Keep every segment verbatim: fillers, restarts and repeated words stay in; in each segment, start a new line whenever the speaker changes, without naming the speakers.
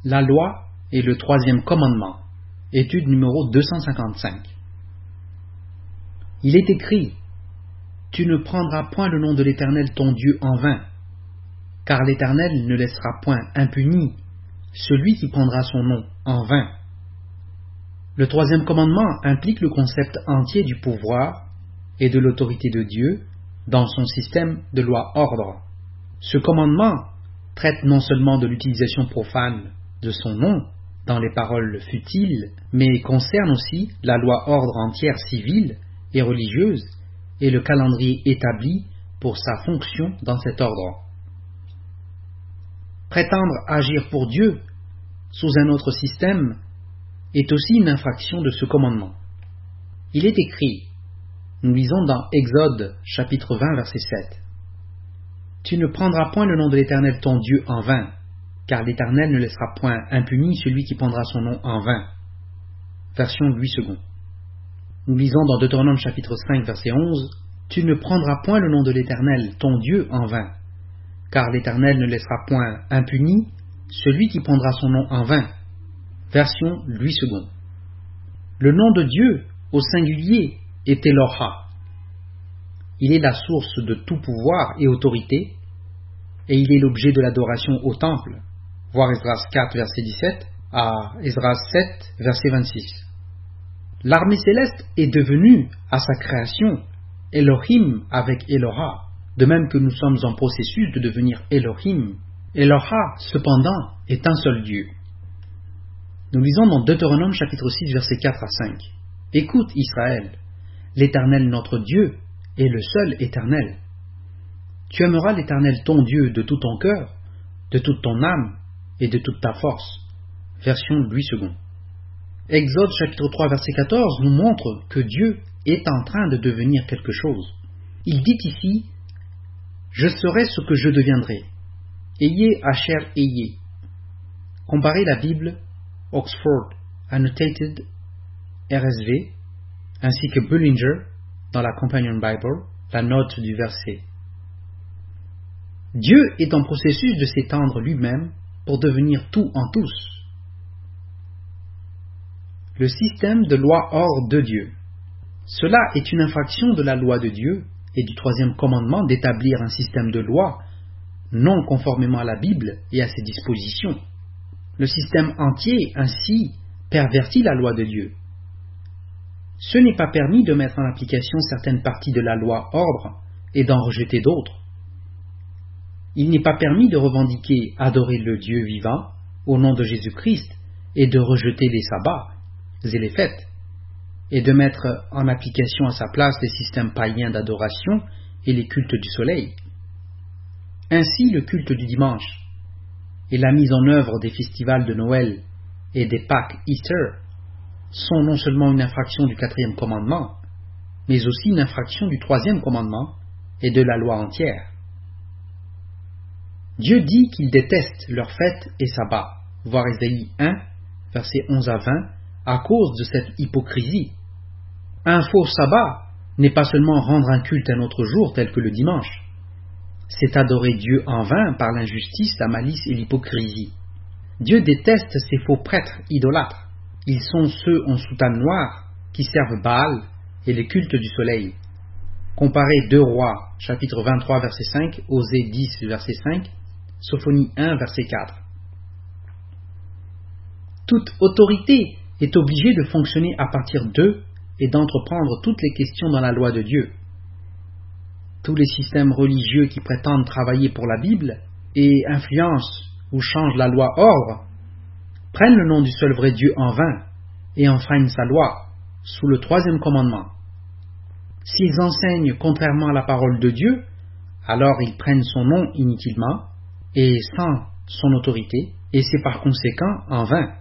La loi et le troisième commandement. Étude numéro deux cent cinquante-cinq. Il est écrit: Tu ne prendras point le nom de l'Éternel ton Dieu en vain, car l'Éternel ne laissera point impuni celui qui prendra son nom en vain. Le troisième commandement implique le concept entier du pouvoir et de l'autorité de Dieu dans son système de loi-ordre. Ce commandement traite non seulement de l'utilisation profane de son nom dans les paroles futiles, mais concerne aussi la loi-ordre entière civile et religieuse et le calendrier établi pour sa fonction dans cet ordre. Prétendre agir pour Dieu sous un autre système est aussi une infraction de ce commandement. Il est écrit, nous lisons dans Exode chapitre vingt verset sept, Tu ne prendras point le nom de l'Éternel ton Dieu en vain, car l'Éternel ne laissera point impuni celui qui prendra son nom en vain. Version Louis second. Nous lisons dans Deutéronome chapitre cinq verset onze, Tu ne prendras point le nom de l'Éternel ton Dieu en vain, car l'Éternel ne laissera point impuni celui qui prendra son nom en vain. Version Louis second. Le nom de Dieu au singulier est Eloha. Il est la source de tout pouvoir et autorité, et il est l'objet de l'adoration au temple, voir Esdras quatre verset dix-sept à Esdras sept verset vingt-six. L'armée céleste est devenue, à sa création, Elohim avec Eloha, de même que nous sommes en processus de devenir Elohim. Eloha, cependant, est un seul Dieu. Nous lisons dans Deutéronome chapitre six versets quatre à cinq. Écoute Israël, l'Éternel notre Dieu est le seul Éternel. Tu aimeras l'Éternel ton Dieu de tout ton cœur, de toute ton âme et de toute ta force. Version Louis second. Exode chapitre trois verset quatorze nous montre que Dieu est en train de devenir quelque chose. Il dit ici, Je serai ce que je deviendrai. Ayez Asher ayez. Comparez la Bible Oxford Annotated R S V ainsi que Bullinger dans la Companion Bible, la note du verset. Dieu est en processus de s'étendre lui-même pour devenir tout en tous. Le système de loi-ordre de Dieu. Cela est une infraction de la loi de Dieu et du troisième commandement d'établir un système de loi non conformément à la Bible et à ses dispositions. Le système entier ainsi pervertit la loi de Dieu. Ce n'est pas permis de mettre en application certaines parties de la loi-ordre et d'en rejeter d'autres. Il n'est pas permis de revendiquer adorer le Dieu vivant au nom de Jésus-Christ et de rejeter les sabbats et les fêtes, et de mettre en application à sa place les systèmes païens d'adoration et les cultes du soleil. Ainsi, le culte du dimanche et la mise en œuvre des festivals de Noël et des Pâques Easter sont non seulement une infraction du quatrième commandement, mais aussi une infraction du troisième commandement et de la loi entière. Dieu dit qu'il déteste leurs fêtes et sabbats, voir Ésaïe un, versets onze à vingt, à cause de cette hypocrisie. Un faux sabbat n'est pas seulement rendre un culte un autre jour tel que le dimanche, c'est adorer Dieu en vain par l'injustice, la malice et l'hypocrisie. Dieu déteste ces faux prêtres idolâtres. Ils sont ceux en soutane noire qui servent Baal et les cultes du soleil. Comparez deux Rois, chapitre vingt-trois, verset cinq, Osée dix, verset cinq, Sophonie un, verset quatre. Toute autorité est obligée de fonctionner à partir d'eux et d'entreprendre toutes les questions dans la loi de Dieu. Tous les systèmes religieux qui prétendent travailler pour la Bible et influencent ou changent la loi ordre prennent le nom du seul vrai Dieu en vain et enfreignent sa loi sous le troisième commandement. S'ils enseignent contrairement à la parole de Dieu, alors ils prennent son nom inutilement et sans son autorité, et c'est par conséquent en vain.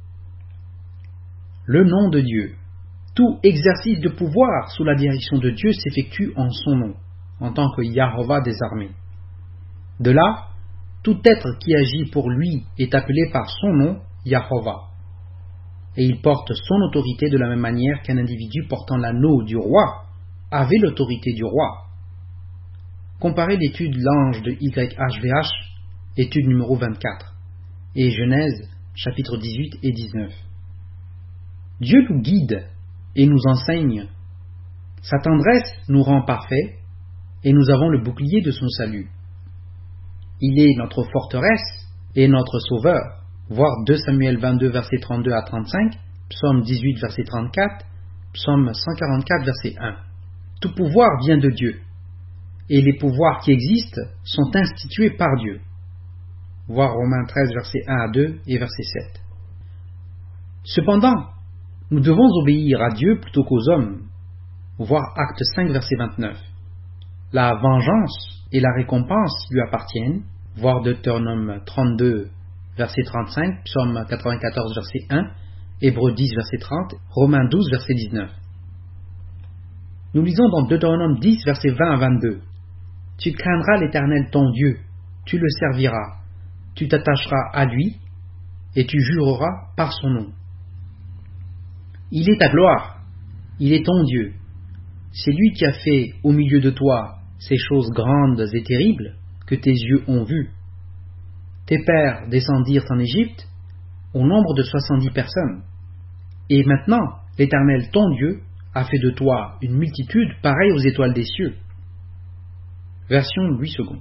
Le nom de Dieu. Tout exercice de pouvoir sous la direction de Dieu s'effectue en son nom, en tant que Yahovah des armées. De là, tout être qui agit pour lui est appelé par son nom, Yahovah. Et il porte son autorité de la même manière qu'un individu portant l'anneau du roi avait l'autorité du roi. Comparez l'étude L'ange de Y H V H, étude numéro vingt-quatre, et Genèse, chapitres dix-huit et dix-neuf. Dieu nous guide et nous enseigne. Sa tendresse nous rend parfaits et nous avons le bouclier de son salut. Il est notre forteresse et notre sauveur. Voir deux Samuel vingt-deux, versets trente-deux à trente-cinq, Psaume dix-huit, verset trente-quatre, Psaume cent quarante-quatre, verset un. Tout pouvoir vient de Dieu, et les pouvoirs qui existent sont institués par Dieu. Voir Romains treize, versets un à deux et verset sept. Cependant, nous devons obéir à Dieu plutôt qu'aux hommes. Voir Actes cinq, verset vingt-neuf. La vengeance et la récompense lui appartiennent. Voir Deutéronome trente-deux, verset trente-cinq, Psaume quatre-vingt-quatorze, verset un, Hébreux dix, verset trente, Romains douze, verset dix-neuf. Nous lisons dans Deutéronome dix, verset vingt à vingt-deux. Tu craindras l'Éternel ton Dieu, tu le serviras, tu t'attacheras à lui, et tu jureras par son nom. Il est ta gloire, il est ton Dieu. C'est lui qui a fait au milieu de toi ces choses grandes et terribles que tes yeux ont vues. Tes pères descendirent en Égypte au nombre de soixante-dix personnes. Et maintenant, l'Éternel ton Dieu a fait de toi une multitude pareille aux étoiles des cieux. Version Louis second.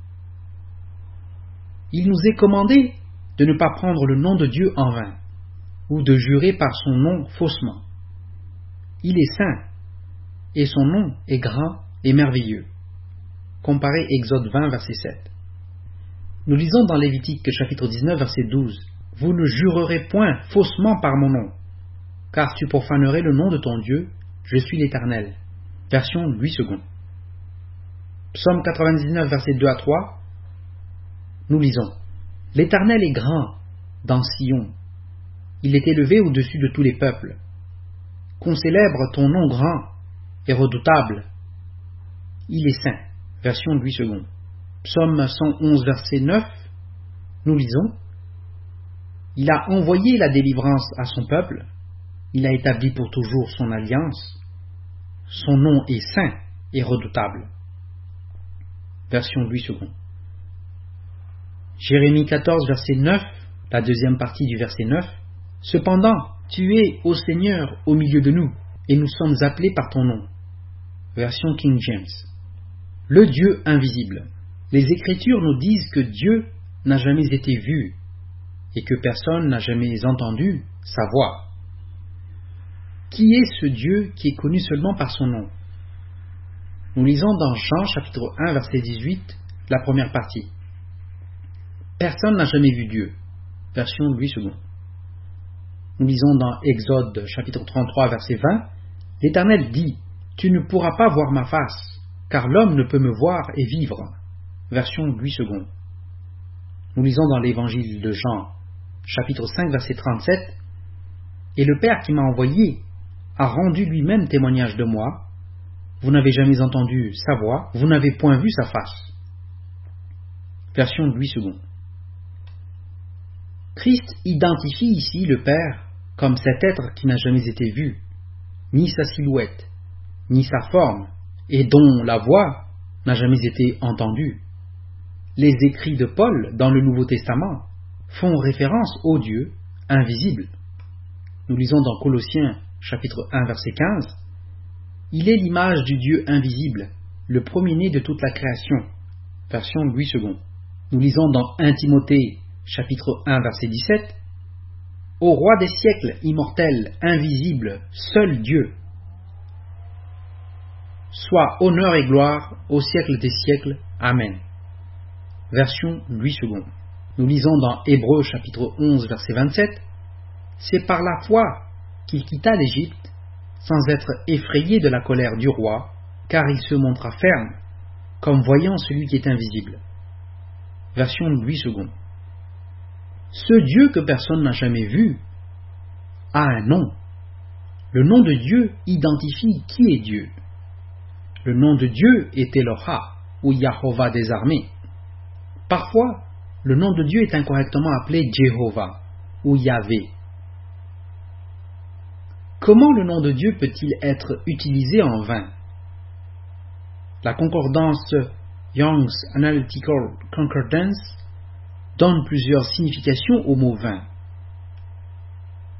Il nous est commandé de ne pas prendre le nom de Dieu en vain, ou de jurer par son nom faussement. Il est saint, et son nom est grand et merveilleux. Comparez Exode vingt, verset sept. Nous lisons dans Lévitique chapitre dix-neuf, verset douze. Vous ne jurerez point faussement par mon nom, car tu profanerais le nom de ton Dieu, je suis l'Éternel. Version Louis second. Psaume quatre-vingt-dix-neuf, verset deux à trois. Nous lisons. L'Éternel est grand dans Sion. Il est élevé au-dessus de tous les peuples. Qu'on célèbre ton nom grand et redoutable. Il est saint. Version Louis second. Psaume cent onze, verset neuf. Nous lisons. Il a envoyé la délivrance à son peuple. Il a établi pour toujours son alliance. Son nom est saint et redoutable. Version Louis second. Jérémie quatorze, verset neuf, la deuxième partie du verset neuf. Cependant, tu es, ô Seigneur, au milieu de nous, et nous sommes appelés par ton nom. Version King James. Le Dieu invisible. Les Écritures nous disent que Dieu n'a jamais été vu, et que personne n'a jamais entendu sa voix. Qui est ce Dieu qui est connu seulement par son nom? Nous lisons dans Jean chapitre un, verset dix-huit, la première partie. Personne n'a jamais vu Dieu. Version Louis second. Nous lisons dans Exode chapitre trente-trois, verset vingt. L'Éternel dit, tu ne pourras pas voir ma face, car l'homme ne peut me voir et vivre. Version Louis second. Nous lisons dans l'Évangile de Jean chapitre cinq, verset trente-sept. Et le Père qui m'a envoyé a rendu lui-même témoignage de moi. Vous n'avez jamais entendu sa voix, vous n'avez point vu sa face. Version Louis second. Christ identifie ici le Père comme cet être qui n'a jamais été vu, ni sa silhouette, ni sa forme, et dont la voix n'a jamais été entendue. Les écrits de Paul dans le Nouveau Testament font référence au Dieu invisible. Nous lisons dans Colossiens chapitre un, verset quinze. Il est l'image du Dieu invisible, le premier-né de toute la création. Version Louis second. Nous lisons dans un Timothée chapitre un, verset dix-sept. Au roi des siècles, immortel, invisible, seul Dieu, soit honneur et gloire au siècle des siècles. Amen. Version Louis second. Nous lisons dans Hébreux chapitre onze, verset vingt-sept. C'est par la foi qu'il quitta l'Égypte, sans être effrayé de la colère du roi, car il se montra ferme, comme voyant celui qui est invisible. Version Louis second. Ce Dieu que personne n'a jamais vu a un nom. Le nom de Dieu identifie qui est Dieu. Le nom de Dieu est Eloha, ou Yahovah des armées. Parfois, le nom de Dieu est incorrectement appelé Jéhovah, ou Yahvé. Comment le nom de Dieu peut-il être utilisé en vain? La concordance Young's Analytical Concordance donne plusieurs significations au mot vain.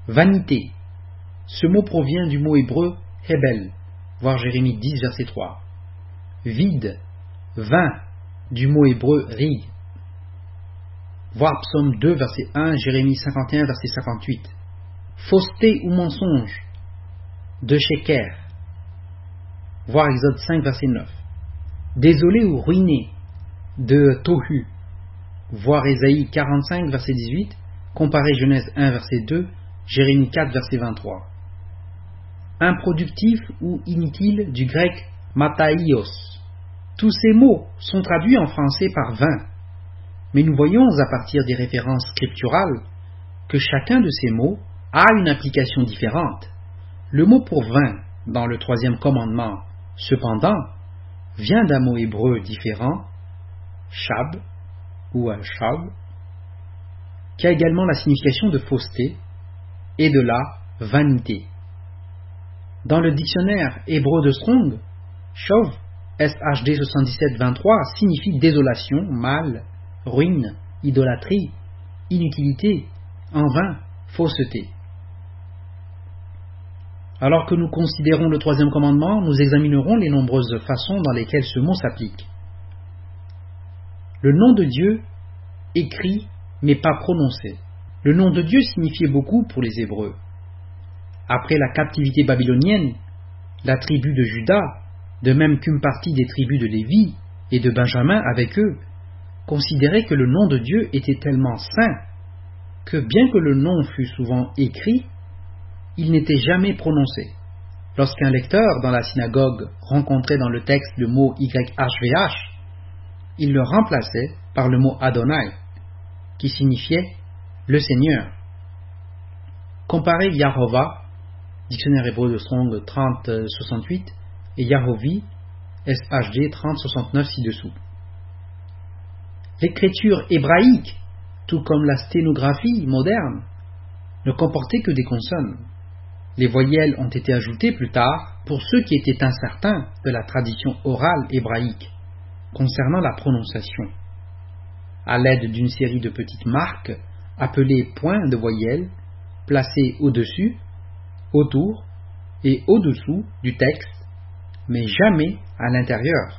Vanité. Ce mot provient du mot hébreu hebel, voir Jérémie dix, verset trois. Vide, vain, du mot hébreu rig, voir Psaume deux, verset un, Jérémie cinquante et un, verset cinquante-huit. Fausseté ou mensonge, de Sheker, voir Exode cinq, verset neuf. Désolé ou ruiné, de Tohu, voir Ésaïe quarante-cinq, verset dix-huit, comparer Genèse un, verset deux, Jérémie quatre, verset vingt-trois. Improductif ou inutile, du grec mataios. Tous ces mots sont traduits en français par vain, mais nous voyons à partir des références scripturales que chacun de ces mots a une application différente. Le mot pour vain dans le troisième commandement, cependant, vient d'un mot hébreu différent, shab ou al-shab, qui a également la signification de fausseté et de la vanité. Dans le dictionnaire hébreu de Strong, shov, S H D soixante-dix-sept vingt-trois, signifie désolation, mal, ruine, idolâtrie, inutilité, en vain, fausseté. Alors que nous considérons le troisième commandement, nous examinerons les nombreuses façons dans lesquelles ce mot s'applique. Le nom de Dieu, écrit mais pas prononcé. Le nom de Dieu signifiait beaucoup pour les Hébreux. Après la captivité babylonienne, la tribu de Juda, de même qu'une partie des tribus de Lévi et de Benjamin avec eux, considéraient que le nom de Dieu était tellement saint que bien que le nom fût souvent écrit, il n'était jamais prononcé. Lorsqu'un lecteur dans la synagogue rencontrait dans le texte le mot Y H V H, il le remplaçait par le mot Adonai, qui signifiait le Seigneur. Comparez Yahovah, dictionnaire hébreu de Strong trente soixante-huit, et Yahovi, S H D trente soixante-neuf ci-dessous. L'écriture hébraïque, tout comme la sténographie moderne, ne comportait que des consonnes. Les voyelles ont été ajoutées plus tard pour ceux qui étaient incertains de la tradition orale hébraïque concernant la prononciation, à l'aide d'une série de petites marques appelées points de voyelles placées au-dessus, autour et au-dessous du texte, mais jamais à l'intérieur.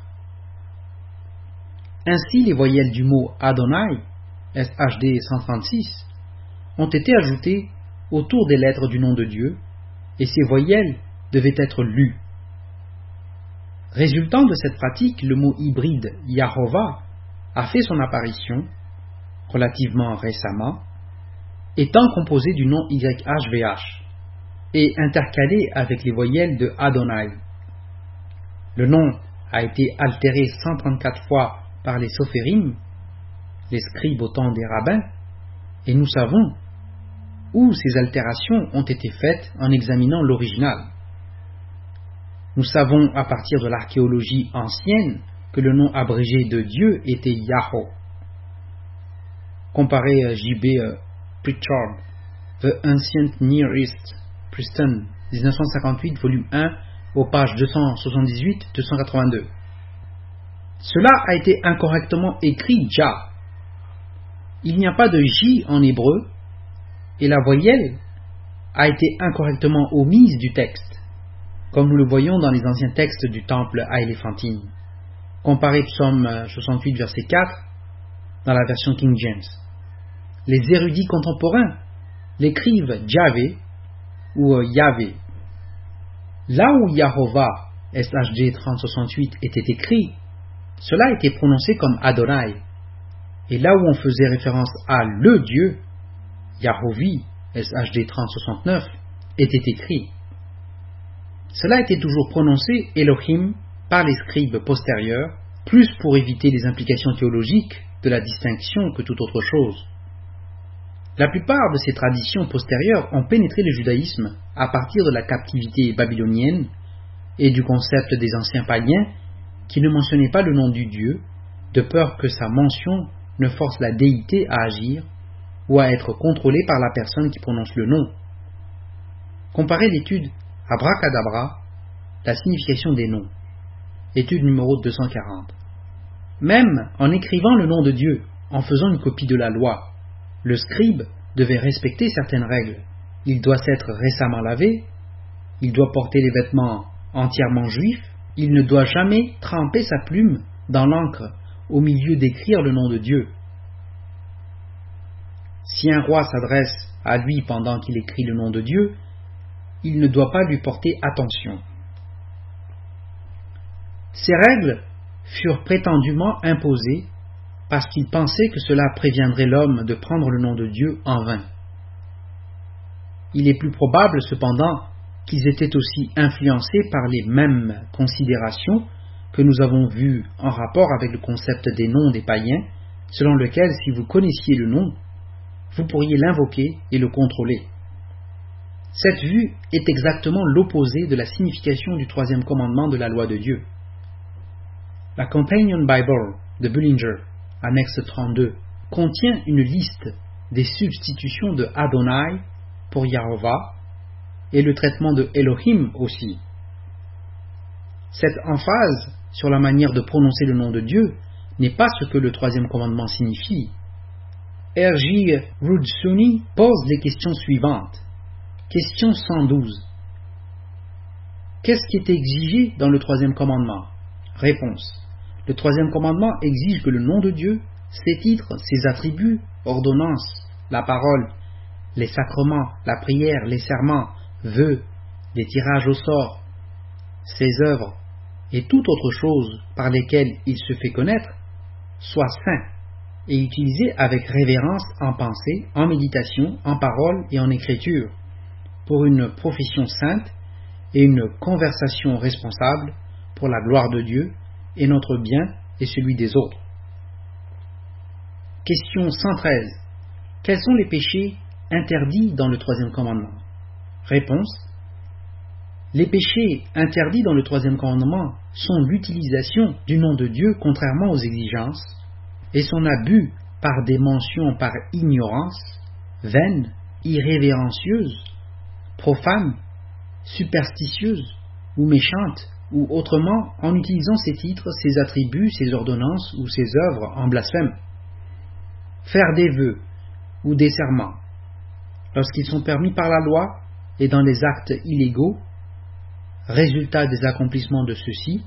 Ainsi, les voyelles du mot Adonai, S H D cent trente-six, ont été ajoutées autour des lettres du nom de Dieu, et ces voyelles devaient être lues. Résultant de cette pratique, le mot hybride Yahovah a fait son apparition, relativement récemment, étant composé du nom Y H V H et intercalé avec les voyelles de Adonai. Le nom a été altéré cent trente-quatre fois par les sophérim, les scribes au temps des rabbins, et nous savons où ces altérations ont été faites en examinant l'original. Nous savons à partir de l'archéologie ancienne que le nom abrégé de Dieu était Yahoo. Comparez J B Pritchard, The Ancient Near East, Princeton, dix-neuf cent cinquante-huit, volume un, aux pages deux cent soixante-dix-huit à deux cent quatre-vingt-deux. Cela a été incorrectement écrit Jah. Il n'y a pas de J en hébreu, et la voyelle a été incorrectement omise du texte, comme nous le voyons dans les anciens textes du temple à Éléphantine. Comparez Psaume soixante-huit, verset quatre, dans la version King James. Les érudits contemporains l'écrivent Javé ou Yahvé. Là où Yahovah, S H D trente soixante-huit, était écrit, cela était prononcé comme Adonai. Et là où on faisait référence à le Dieu, Yahovi, S H D trente soixante-neuf, était écrit. Cela était toujours prononcé Elohim par les scribes postérieurs, plus pour éviter les implications théologiques de la distinction que toute autre chose. La plupart de ces traditions postérieures ont pénétré le judaïsme à partir de la captivité babylonienne et du concept des anciens païens qui ne mentionnaient pas le nom du Dieu, de peur que sa mention ne force la déité à agir ou à être contrôlée par la personne qui prononce le nom. Comparez l'étude Abracadabra, la signification des noms, étude numéro deux cent quarante. Même en écrivant le nom de Dieu, en faisant une copie de la loi, le scribe devait respecter certaines règles. il doit s'être récemment lavé, il doit porter les vêtements entièrement juifs, il ne doit jamais tremper sa plume dans l'encre au milieu d'écrire le nom de Dieu. Si un roi s'adresse à lui pendant qu'il écrit le nom de Dieu, il ne doit pas lui porter attention. Ces règles furent prétendument imposées parce qu'ils pensaient que cela préviendrait l'homme de prendre le nom de Dieu en vain. Il est plus probable cependant qu'ils étaient aussi influencés par les mêmes considérations que nous avons vues en rapport avec le concept des noms des païens, selon lequel si vous connaissiez le nom, vous pourriez l'invoquer et le contrôler. Cette vue est exactement l'opposé de la signification du troisième commandement de la loi de Dieu. La Companion Bible de Bullinger, annexe trente-deux, contient une liste des substitutions de Adonai pour Yahovah et le traitement de Elohim aussi. Cette emphase sur la manière de prononcer le nom de Dieu n'est pas ce que le troisième commandement signifie. R J Rudsuni pose les questions suivantes. Question cent douze. Qu'est-ce qui est exigé dans le troisième commandement? Réponse. Le troisième commandement exige que le nom de Dieu, ses titres, ses attributs, ordonnances, la parole, les sacrements, la prière, les serments, vœux, les tirages au sort, ses œuvres et toute autre chose par lesquelles il se fait connaître, soient saints et utilisés avec révérence en pensée, en méditation, en parole et en écriture, pour une profession sainte et une conversation responsable pour la gloire de Dieu et notre bien et celui des autres. Question cent treize. Quels sont les péchés interdits dans le troisième commandement? Réponse. Les péchés interdits dans le troisième commandement sont l'utilisation du nom de Dieu contrairement aux exigences et son abus par des mentions par ignorance, vaine, irrévérencieuse, profane, superstitieuse ou méchante, ou autrement en utilisant ses titres, ses attributs, ses ordonnances ou ses œuvres en blasphème. Faire des vœux ou des serments, lorsqu'ils sont permis par la loi et dans les actes illégaux, résultat des accomplissements de ceux-ci,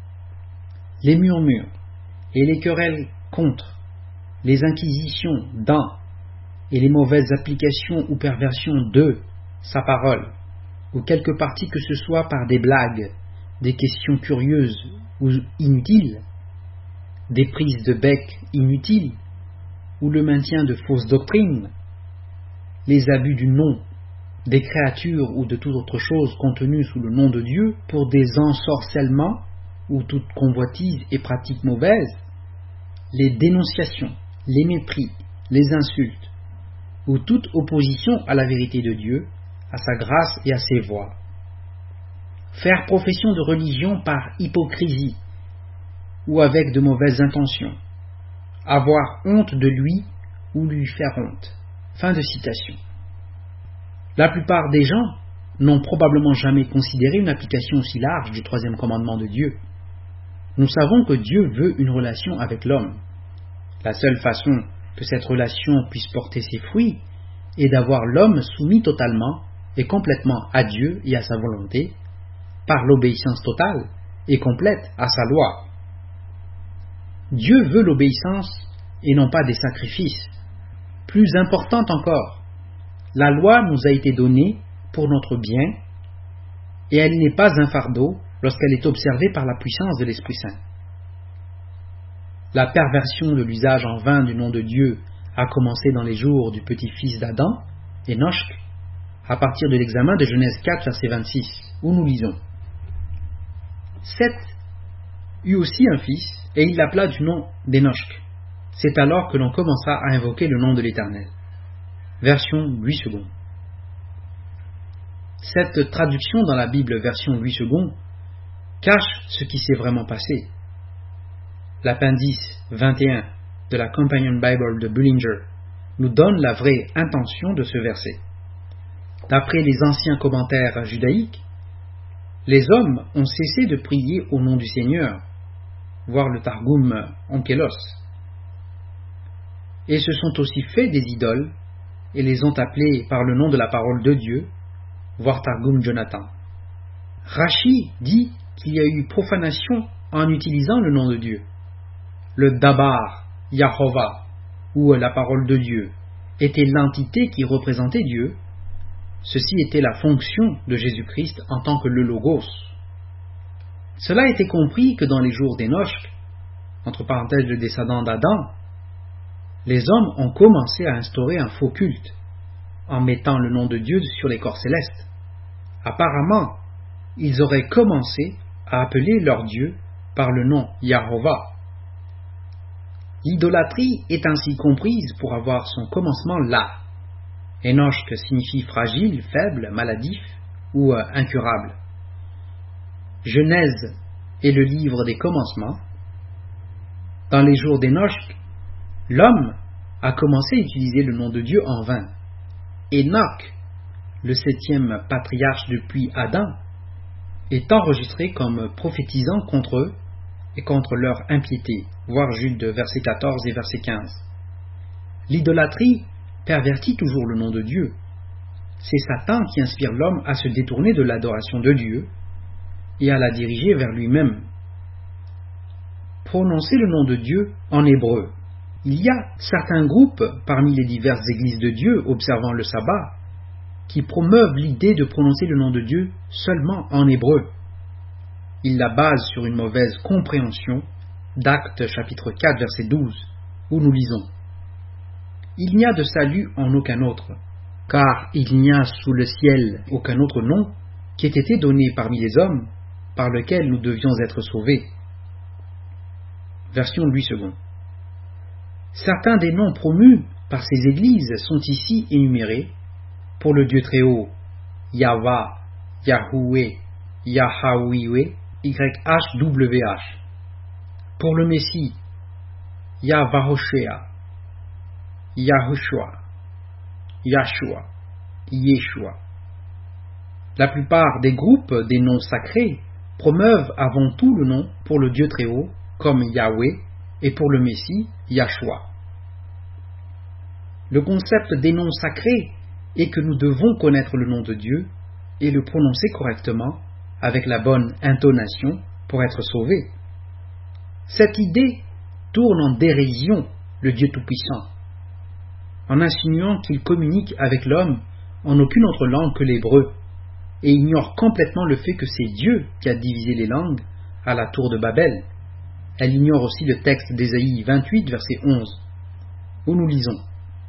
les murmures et les querelles contre, les inquisitions dans et les mauvaises applications ou perversions de sa parole, ou quelque partie que ce soit par des blagues, des questions curieuses ou inutiles, des prises de bec inutiles, ou le maintien de fausses doctrines, les abus du nom, des créatures ou de toute autre chose contenue sous le nom de Dieu pour des ensorcellements ou toute convoitise et pratique mauvaise, les dénonciations, les mépris, les insultes, ou toute opposition à la vérité de Dieu, à sa grâce et à ses voies. Faire profession de religion par hypocrisie ou avec de mauvaises intentions. Avoir honte de lui ou lui faire honte. Fin de citation. La plupart des gens n'ont probablement jamais considéré une application aussi large du troisième commandement de Dieu. Nous savons que Dieu veut une relation avec l'homme. La seule façon que cette relation puisse porter ses fruits est d'avoir l'homme soumis totalement et complètement à Dieu et à sa volonté, par l'obéissance totale et complète à sa loi. Dieu veut l'obéissance et non pas des sacrifices. Plus important encore, la loi nous a été donnée pour notre bien et elle n'est pas un fardeau lorsqu'elle est observée par la puissance de l'Esprit Saint. La perversion de l'usage en vain du nom de Dieu a commencé dans les jours du petit-fils d'Adam, Enoch, à partir de l'examen de Genèse quatre, verset vingt-six, où nous lisons: Seth eut aussi un fils, et il l'appela du nom d'Enoch. C'est alors que l'on commença à invoquer le nom de l'Éternel. Version Louis second. Cette traduction dans la Bible version Louis second cache ce qui s'est vraiment passé. L'appendice vingt et un de la Companion Bible de Bullinger nous donne la vraie intention de ce verset. D'après les anciens commentaires judaïques, les hommes ont cessé de prier au nom du Seigneur, voir le Targum Onkelos, et se sont aussi fait des idoles et les ont appelés par le nom de la parole de Dieu, voir Targum Jonathan. Rashi dit qu'il y a eu profanation en utilisant le nom de Dieu. Le Dabar, Yahovah, ou la parole de Dieu, était l'entité qui représentait Dieu. Ceci était la fonction de Jésus-Christ en tant que le Logos. Cela était compris que dans les jours d'Enoch, entre parenthèses le descendant d'Adam, les hommes ont commencé à instaurer un faux culte en mettant le nom de Dieu sur les corps célestes. Apparemment, ils auraient commencé à appeler leur Dieu par le nom Yahovah. L'idolâtrie est ainsi comprise pour avoir son commencement là. Enoch signifie fragile, faible, maladif ou euh, incurable. Genèse est le livre des commencements. Dans les jours d'Enoch, l'homme a commencé à utiliser le nom de Dieu en vain. Enoch, le septième patriarche depuis Adam, est enregistré comme prophétisant contre eux et contre leur impiété, voir Jude verset quatorze et verset quinze. L'idolâtrie pervertit toujours le nom de Dieu. C'est Satan qui inspire l'homme à se détourner de l'adoration de Dieu et à la diriger vers lui-même. Prononcez le nom de Dieu en hébreu. Il y a certains groupes parmi les diverses églises de Dieu observant le sabbat qui promeuvent l'idée de prononcer le nom de Dieu seulement en hébreu. Ils la basent sur une mauvaise compréhension d'Actes chapitre quatre verset douze où nous lisons: Il n'y a de salut en aucun autre, car il n'y a sous le ciel aucun autre nom qui ait été donné parmi les hommes par lequel nous devions être sauvés. Version Louis second. Certains des noms promus par ces églises sont ici énumérés pour le Dieu très haut: Yahva, Yahoué, Yahawihé, Y H W H. Pour le Messie: Yahvahoshea, Yahushua, Yahshua, Yeshua. La plupart des groupes des noms sacrés promeuvent avant tout le nom pour le Dieu très haut, comme Yahweh, et pour le Messie, Yahshua. Le concept des noms sacrés est que nous devons connaître le nom de Dieu et le prononcer correctement avec la bonne intonation pour être sauvés. Cette idée tourne en dérision le Dieu Tout-Puissant, en insinuant qu'il communique avec l'homme en aucune autre langue que l'hébreu, et ignore complètement le fait que c'est Dieu qui a divisé les langues à la tour de Babel. Elle ignore aussi le texte d'Ésaïe vingt-huit, verset onze, où nous lisons: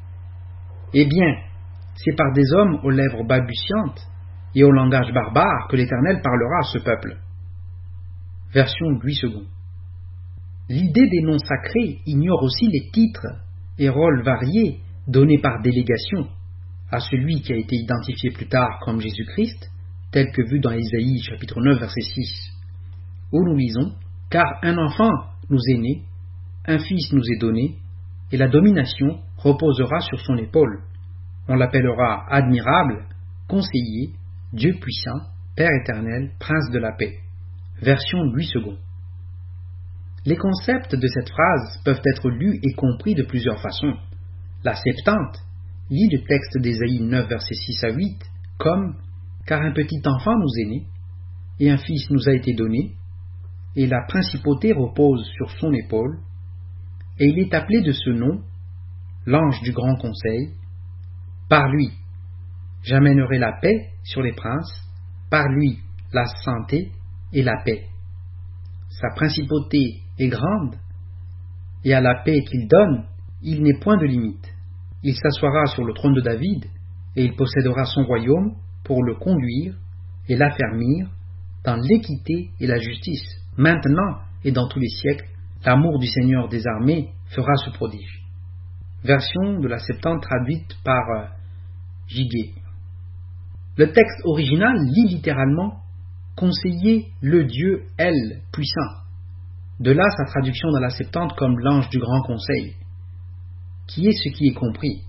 Eh bien, c'est par des hommes aux lèvres balbutiantes et au langage barbare que l'Éternel parlera à ce peuple. Version Louis second. L'idée des noms sacrés ignore aussi les titres et rôles variés donnés par délégation à celui qui a été identifié plus tard comme Jésus-Christ, tel que vu dans Ésaïe chapitre neuf, verset six, où nous lisons: Car un enfant nous est né, un fils nous est donné, et la domination reposera sur son épaule. On l'appellera admirable, conseiller, Dieu puissant, Père éternel, Prince de la paix. Version Louis second. Les concepts de cette phrase peuvent être lus et compris de plusieurs façons. La Septante lit le texte d'Ésaïe neuf, versets six à huit, comme « Car un petit enfant nous est né, et un fils nous a été donné, et la principauté repose sur son épaule, et il est appelé de ce nom, l'ange du grand conseil. Par lui, j'amènerai la paix sur les princes, par lui, la santé et la paix. Sa principauté est grande, et à la paix qu'il donne, il n'est point de limite. Il s'assoira sur le trône de David, et il possédera son royaume pour le conduire et l'affermir dans l'équité et la justice. Maintenant et dans tous les siècles, l'amour du Seigneur des armées fera ce prodige. Version de la Septante traduite par euh, Giguet. Le texte original lit littéralement « Conseiller le Dieu, elle, puissant ». De là sa traduction dans la Septante comme l'ange du grand conseil, qui est ce qui est compris.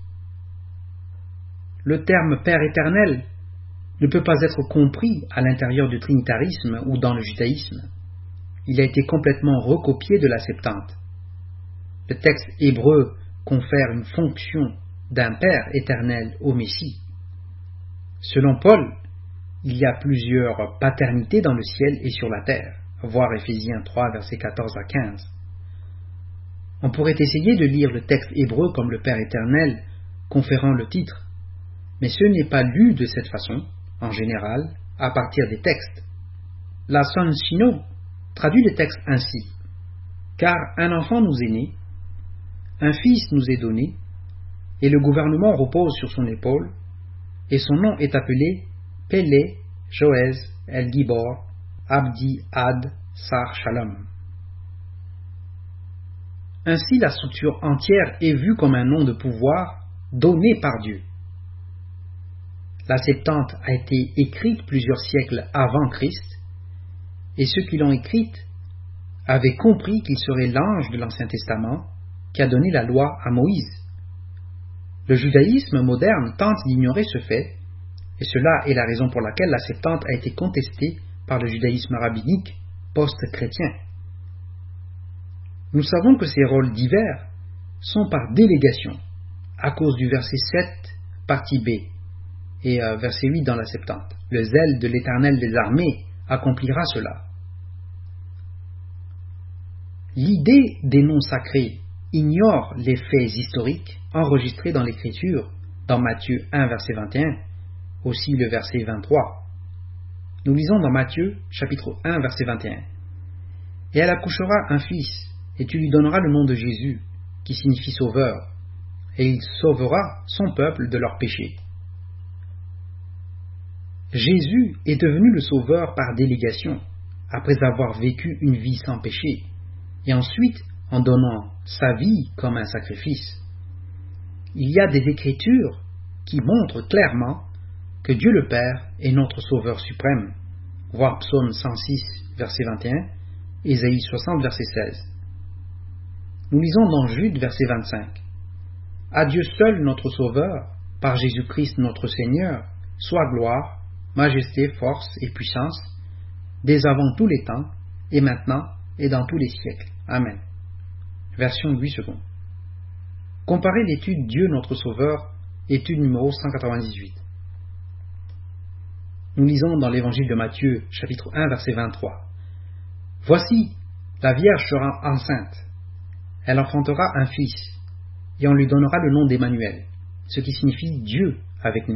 Le terme Père éternel ne peut pas être compris à l'intérieur du trinitarisme ou dans le judaïsme. Il a été complètement recopié de la Septante. Le texte hébreu confère une fonction d'un Père éternel au Messie. Selon Paul, il y a plusieurs paternités dans le ciel et sur la terre, voir Éphésiens trois, versets quatorze à quinze. On pourrait essayer de lire le texte hébreu comme le Père éternel, conférant le titre, mais ce n'est pas lu de cette façon, en général, à partir des textes. La Son Shino traduit le texte ainsi: car un enfant nous est né, un fils nous est donné, et le gouvernement repose sur son épaule, et son nom est appelé Pélé, Joëz, El Gibor, Abdi, Ad, Sar Shalom. Ainsi, la structure entière est vue comme un nom de pouvoir donné par Dieu. La Septante a été écrite plusieurs siècles avant Christ, et ceux qui l'ont écrite avaient compris qu'il serait l'ange de l'Ancien Testament qui a donné la loi à Moïse. Le judaïsme moderne tente d'ignorer ce fait, et cela est la raison pour laquelle la Septante a été contestée par le judaïsme rabbinique post-chrétien. Nous savons que ces rôles divers sont par délégation, à cause du verset sept, partie B, et euh, verset huit dans la Septante. Le zèle de l'Éternel des armées accomplira cela. L'idée des noms sacrés ignore les faits historiques enregistrés dans l'Écriture, dans Matthieu un, verset vingt et un, aussi le verset vingt-trois. Nous lisons dans Matthieu, chapitre un, verset vingt et un. « Et elle accouchera un fils, et tu lui donneras le nom de Jésus, qui signifie sauveur, et il sauvera son peuple de leurs péchés. » Jésus est devenu le sauveur par délégation, après avoir vécu une vie sans péché, et ensuite en donnant sa vie comme un sacrifice. Il y a des écritures qui montrent clairement que Dieu le Père est notre Sauveur suprême, voir Psaume cent six, verset vingt et un, Ésaïe soixante, verset seize. Nous lisons dans Jude, verset vingt-cinq. « À Dieu seul notre Sauveur, par Jésus-Christ notre Seigneur, soit gloire, majesté, force et puissance, dès avant tous les temps, et maintenant, et dans tous les siècles. Amen. » Version huit secondes. Comparez l'étude Dieu notre Sauveur, étude numéro cent quatre-vingt-dix-huit. Nous lisons dans l'évangile de Matthieu, chapitre un, verset vingt-trois. « Voici, la Vierge sera enceinte. Elle enfantera un fils, et on lui donnera le nom d'Emmanuel, ce qui signifie Dieu avec nous. »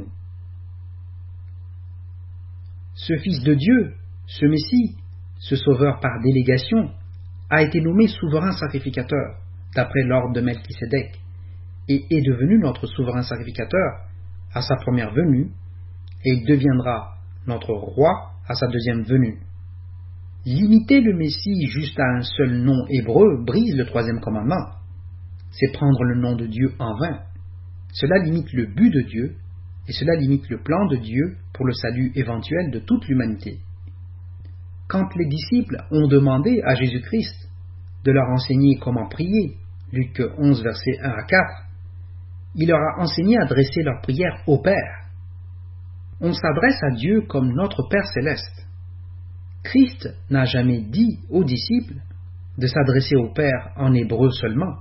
Ce Fils de Dieu, ce Messie, ce Sauveur par délégation, a été nommé souverain sacrificateur, d'après l'ordre de Melchisédek, et est devenu notre souverain sacrificateur à sa première venue, et il deviendra notre roi à sa deuxième venue. Limiter le Messie juste à un seul nom hébreu brise le troisième commandement. C'est prendre le nom de Dieu en vain. Cela limite le but de Dieu, et cela limite le plan de Dieu pour le salut éventuel de toute l'humanité. Quand les disciples ont demandé à Jésus-Christ de leur enseigner comment prier, Luc onze, versets un à quatre, il leur a enseigné à adresser leur prière au Père. On s'adresse à Dieu comme notre Père céleste. Christ n'a jamais dit aux disciples de s'adresser au Père en hébreu seulement.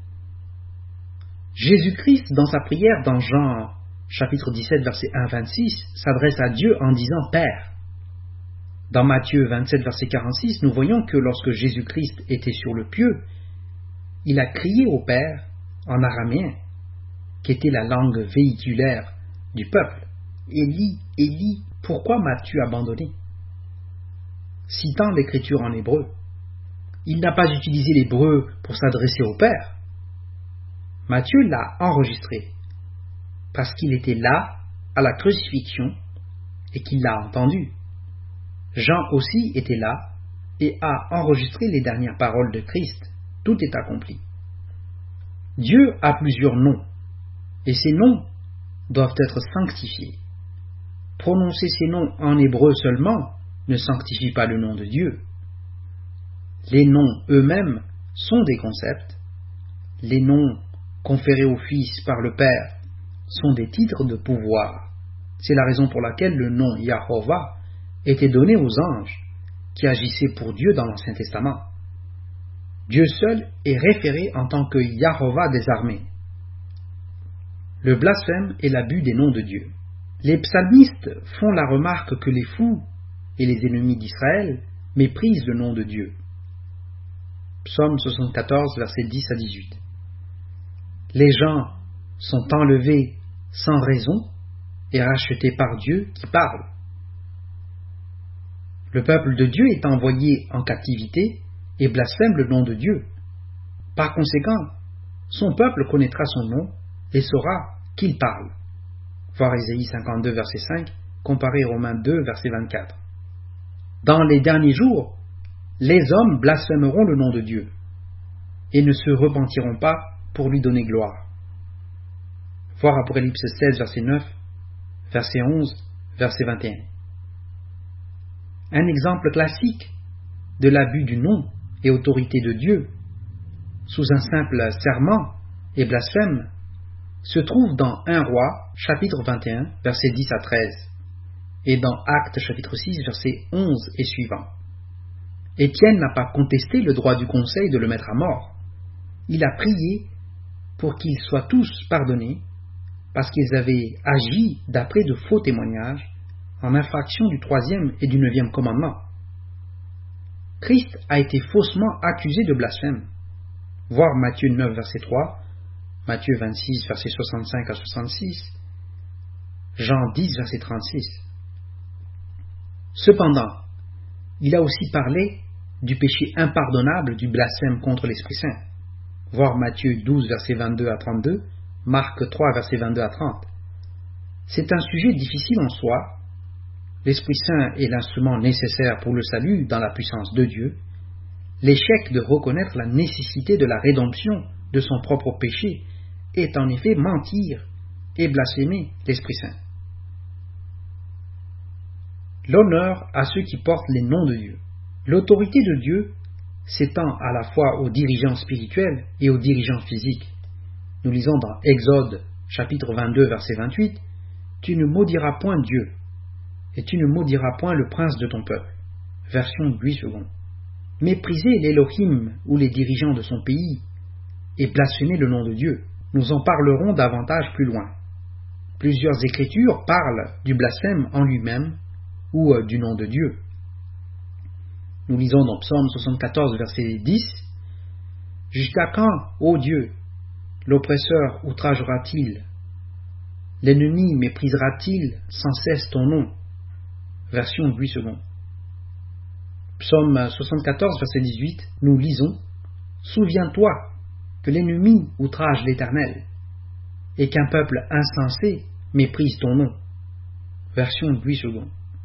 Jésus-Christ, dans sa prière dans Jean chapitre dix-sept, verset un à vingt-six, s'adresse à Dieu en disant Père. Dans Matthieu vingt-sept, verset quarante-six, nous voyons que lorsque Jésus-Christ était sur le pieu, il a crié au Père en araméen, qui était la langue véhiculaire du peuple. Élie, Élie, pourquoi m'as-tu abandonné? Citant l'écriture en hébreu. Il n'a pas utilisé l'hébreu pour s'adresser au Père. Matthieu l'a enregistré, parce qu'il était là, à la crucifixion, et qu'il l'a entendu. Jean aussi était là, et a enregistré les dernières paroles de Christ. Tout est accompli. Dieu a plusieurs noms, et ces noms doivent être sanctifiés. Prononcer ces noms en hébreu seulement ne sanctifie pas le nom de Dieu. Les noms eux-mêmes sont des concepts. Les noms conférés au Fils par le Père sont des titres de pouvoir. C'est la raison pour laquelle le nom Yahovah était donné aux anges qui agissaient pour Dieu dans l'Ancien Testament. Dieu seul est référé en tant que Yahovah des armées. le blasphème et l'abus des noms de Dieu. Les psalmistes font la remarque que les fous et les ennemis d'Israël méprisent le nom de Dieu. Psaume soixante-quatorze, versets dix à dix-huit. Les gens sont enlevés sans raison et rachetés par Dieu qui parle. Le peuple de Dieu est envoyé en captivité et blasphème le nom de Dieu. Par conséquent, son peuple connaîtra son nom et saura qu'il parle. Voir Ésaïe cinquante-deux, verset cinq, comparé Romains deux, verset vingt-quatre. Dans les derniers jours, les hommes blasphémeront le nom de Dieu et ne se repentiront pas pour lui donner gloire. Voir Apocalypse seize, verset neuf, verset onze, verset vingt et un. Un exemple classique de l'abus du nom et autorité de Dieu sous un simple serment et blasphème se trouve dans un Roi, chapitre vingt et un, versets dix à treize, et dans Actes, chapitre six, versets onze et suivants. Étienne n'a pas contesté le droit du conseil de le mettre à mort. Il a prié pour qu'ils soient tous pardonnés, parce qu'ils avaient agi d'après de faux témoignages, en infraction du troisième et du neuvième commandement. Christ a été faussement accusé de blasphème. Voir Matthieu neuf, verset trois, Matthieu vingt-six, verset soixante-cinq à soixante-six, Jean dix, verset trente-six. Cependant, il a aussi parlé du péché impardonnable du blasphème contre l'Esprit Saint. Voir Matthieu douze, verset vingt-deux à trente-deux, Marc trois, verset vingt-deux à trente. C'est un sujet difficile en soi. L'Esprit Saint est l'instrument nécessaire pour le salut dans la puissance de Dieu. L'échec de reconnaître la nécessité de la rédemption de son propre péché est en effet mentir et blasphémer l'Esprit Saint. L'honneur à ceux qui portent les noms de Dieu. L'autorité de Dieu s'étend à la fois aux dirigeants spirituels et aux dirigeants physiques. Nous lisons dans Exode, chapitre vingt-deux, verset vingt-huit, « Tu ne maudiras point Dieu, et tu ne maudiras point le prince de ton peuple. » Version Louis second. Mépriser l'Élohim ou les dirigeants de son pays et blasphémer le nom de Dieu. Nous en parlerons davantage plus loin. Plusieurs écritures parlent du blasphème en lui-même ou euh, du nom de Dieu. Nous lisons dans Psaume soixante-quatorze, verset dix, « Jusqu'à quand, ô Dieu, l'oppresseur outragera-t-il? L'ennemi méprisera-t-il sans cesse ton nom ?» Version Louis second. Psaume soixante-quatorze, verset dix-huit, nous lisons « Souviens-toi que l'ennemi outrage l'Éternel, et qu'un peuple insensé méprise ton nom. » Version Louis second.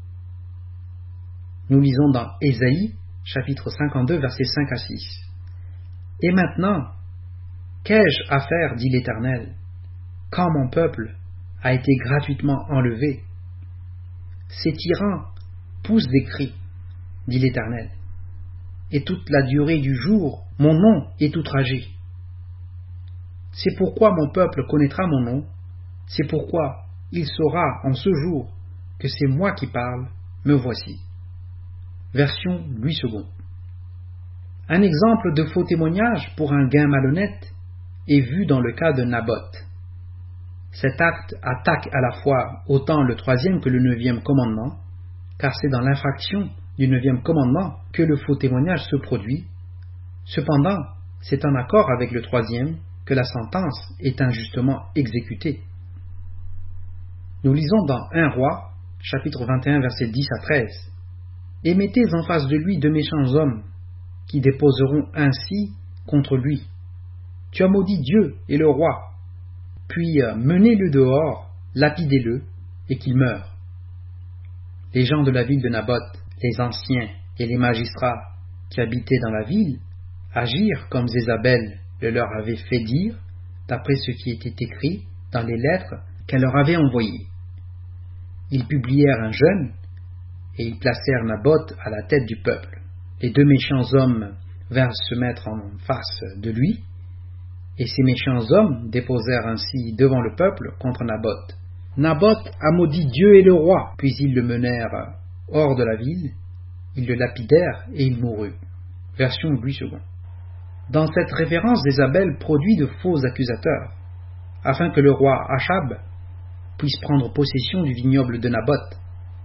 Nous lisons dans Ésaïe, chapitre cinquante-deux, versets cinq à six. « Et maintenant, qu'ai-je à faire, dit l'Éternel, quand mon peuple a été gratuitement enlevé? Ces tyrans poussent des cris, dit l'Éternel, et toute la durée du jour, mon nom est outragé. C'est pourquoi mon peuple connaîtra mon nom, c'est pourquoi il saura en ce jour que c'est moi qui parle, me voici. » Version Louis second. Un exemple de faux témoignage pour un gain malhonnête est vu dans le cas de Naboth. Cet acte attaque à la fois autant le troisième que le neuvième commandement, car c'est dans l'infraction du neuvième commandement que le faux témoignage se produit. Cependant, c'est en accord avec le troisième que la sentence est injustement exécutée. Nous lisons dans un Roi, chapitre vingt et un, versets dix à treize. « Et mettez en face de lui de méchants hommes, qui déposeront ainsi contre lui. Tu as maudit Dieu et le roi, puis menez-le dehors, lapidez-le, et qu'il meure. » Les gens de la ville de Naboth, les anciens et les magistrats qui habitaient dans la ville, agirent comme Jézabel le leur avait fait dire, d'après ce qui était écrit dans les lettres qu'elle leur avait envoyées. Ils publièrent un jeûne, et ils placèrent Naboth à la tête du peuple. Les deux méchants hommes vinrent se mettre en face de lui, et ces méchants hommes déposèrent ainsi devant le peuple contre Naboth. Naboth a maudit Dieu et le roi, puis ils le menèrent hors de la ville, ils le lapidèrent et il mourut. Version Louis second. Dans cette référence, Jézabel produit de faux accusateurs. afin que le roi Achab puisse prendre possession du vignoble de Naboth.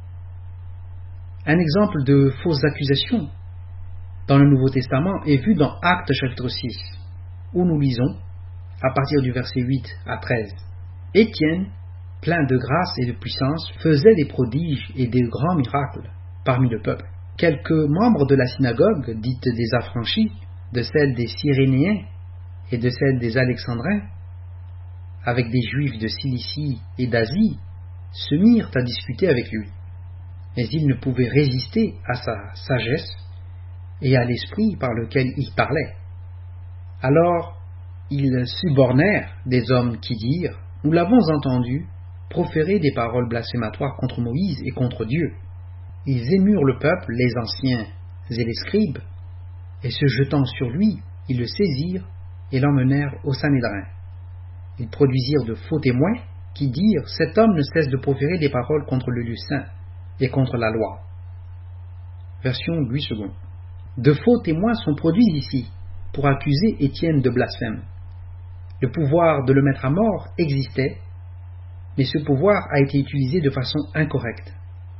Un exemple de fausses accusations dans le Nouveau Testament est vu dans Actes chapitre six, où nous lisons, à partir du verset huit à treize, « Étienne, plein de grâce et de puissance, faisait des prodiges et des grands miracles parmi le peuple. Quelques membres de la synagogue, dite des affranchis, de celle des Cyrénéens et de celle des Alexandrins, avec des Juifs de Cilicie et d'Asie, se mirent à discuter avec lui. Mais ils ne pouvaient résister à sa sagesse et à l'esprit par lequel il parlait. Alors, ils subornèrent des hommes qui dirent « Nous l'avons entendu proférer des paroles blasphématoires contre Moïse et contre Dieu. » Ils émurent le peuple, les anciens et les scribes, et se jetant sur lui, ils le saisirent et l'emmenèrent au Sanhédrin. Ils produisirent de faux témoins qui dirent « Cet homme ne cesse de proférer des paroles contre le lieu saint et contre la loi. » Version Louis second. De faux témoins sont produits ici pour accuser Étienne de blasphème. Le pouvoir de le mettre à mort existait, mais ce pouvoir a été utilisé de façon incorrecte.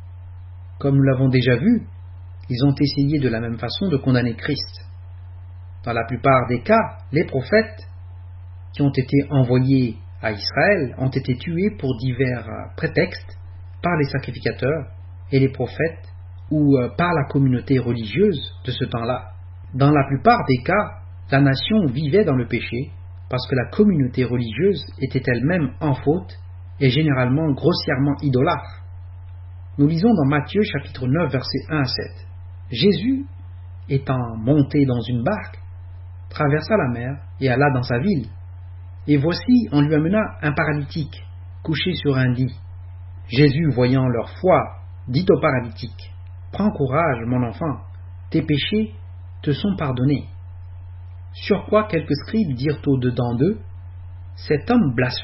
Comme nous l'avons déjà vu, ils ont essayé de la même façon de condamner Christ. Dans la plupart des cas, les prophètes qui ont été envoyés à Israël ont été tués pour divers prétextes par les sacrificateurs et les prophètes ou par la communauté religieuse de ce temps-là. Dans la plupart des cas, la nation vivait dans le péché parce que la communauté religieuse était elle-même en faute et généralement grossièrement idolâtre. Nous lisons dans Matthieu chapitre neuf versets un à sept. Jésus, étant monté dans une barque, traversa la mer et alla dans sa ville. Et voici, on lui amena un paralytique, couché sur un lit. Jésus, voyant leur foi, dit au paralytique, « Prends courage, mon enfant, tes péchés te sont pardonnés. » Sur quoi quelques scribes dirent au-dedans d'eux, « Cet homme blasphème. »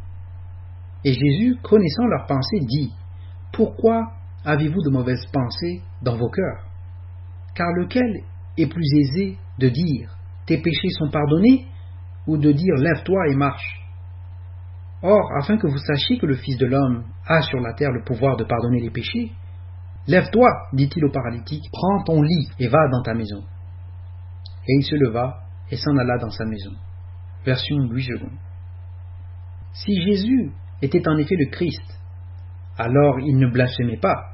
Et Jésus, connaissant leurs pensées, dit, « Pourquoi avez-vous de mauvaises pensées dans vos cœurs? Car lequel est plus aisé de dire, « Tes péchés sont pardonnés » ou de dire « Lève-toi et marche ». Or, afin que vous sachiez que le Fils de l'homme a sur la terre le pouvoir de pardonner les péchés, « Lève-toi, dit-il au paralytique, prends ton lit et va dans ta maison. » Et il se leva et s'en alla dans sa maison. Version Louis second. Si Jésus était en effet le Christ, alors il ne blasphémait pas.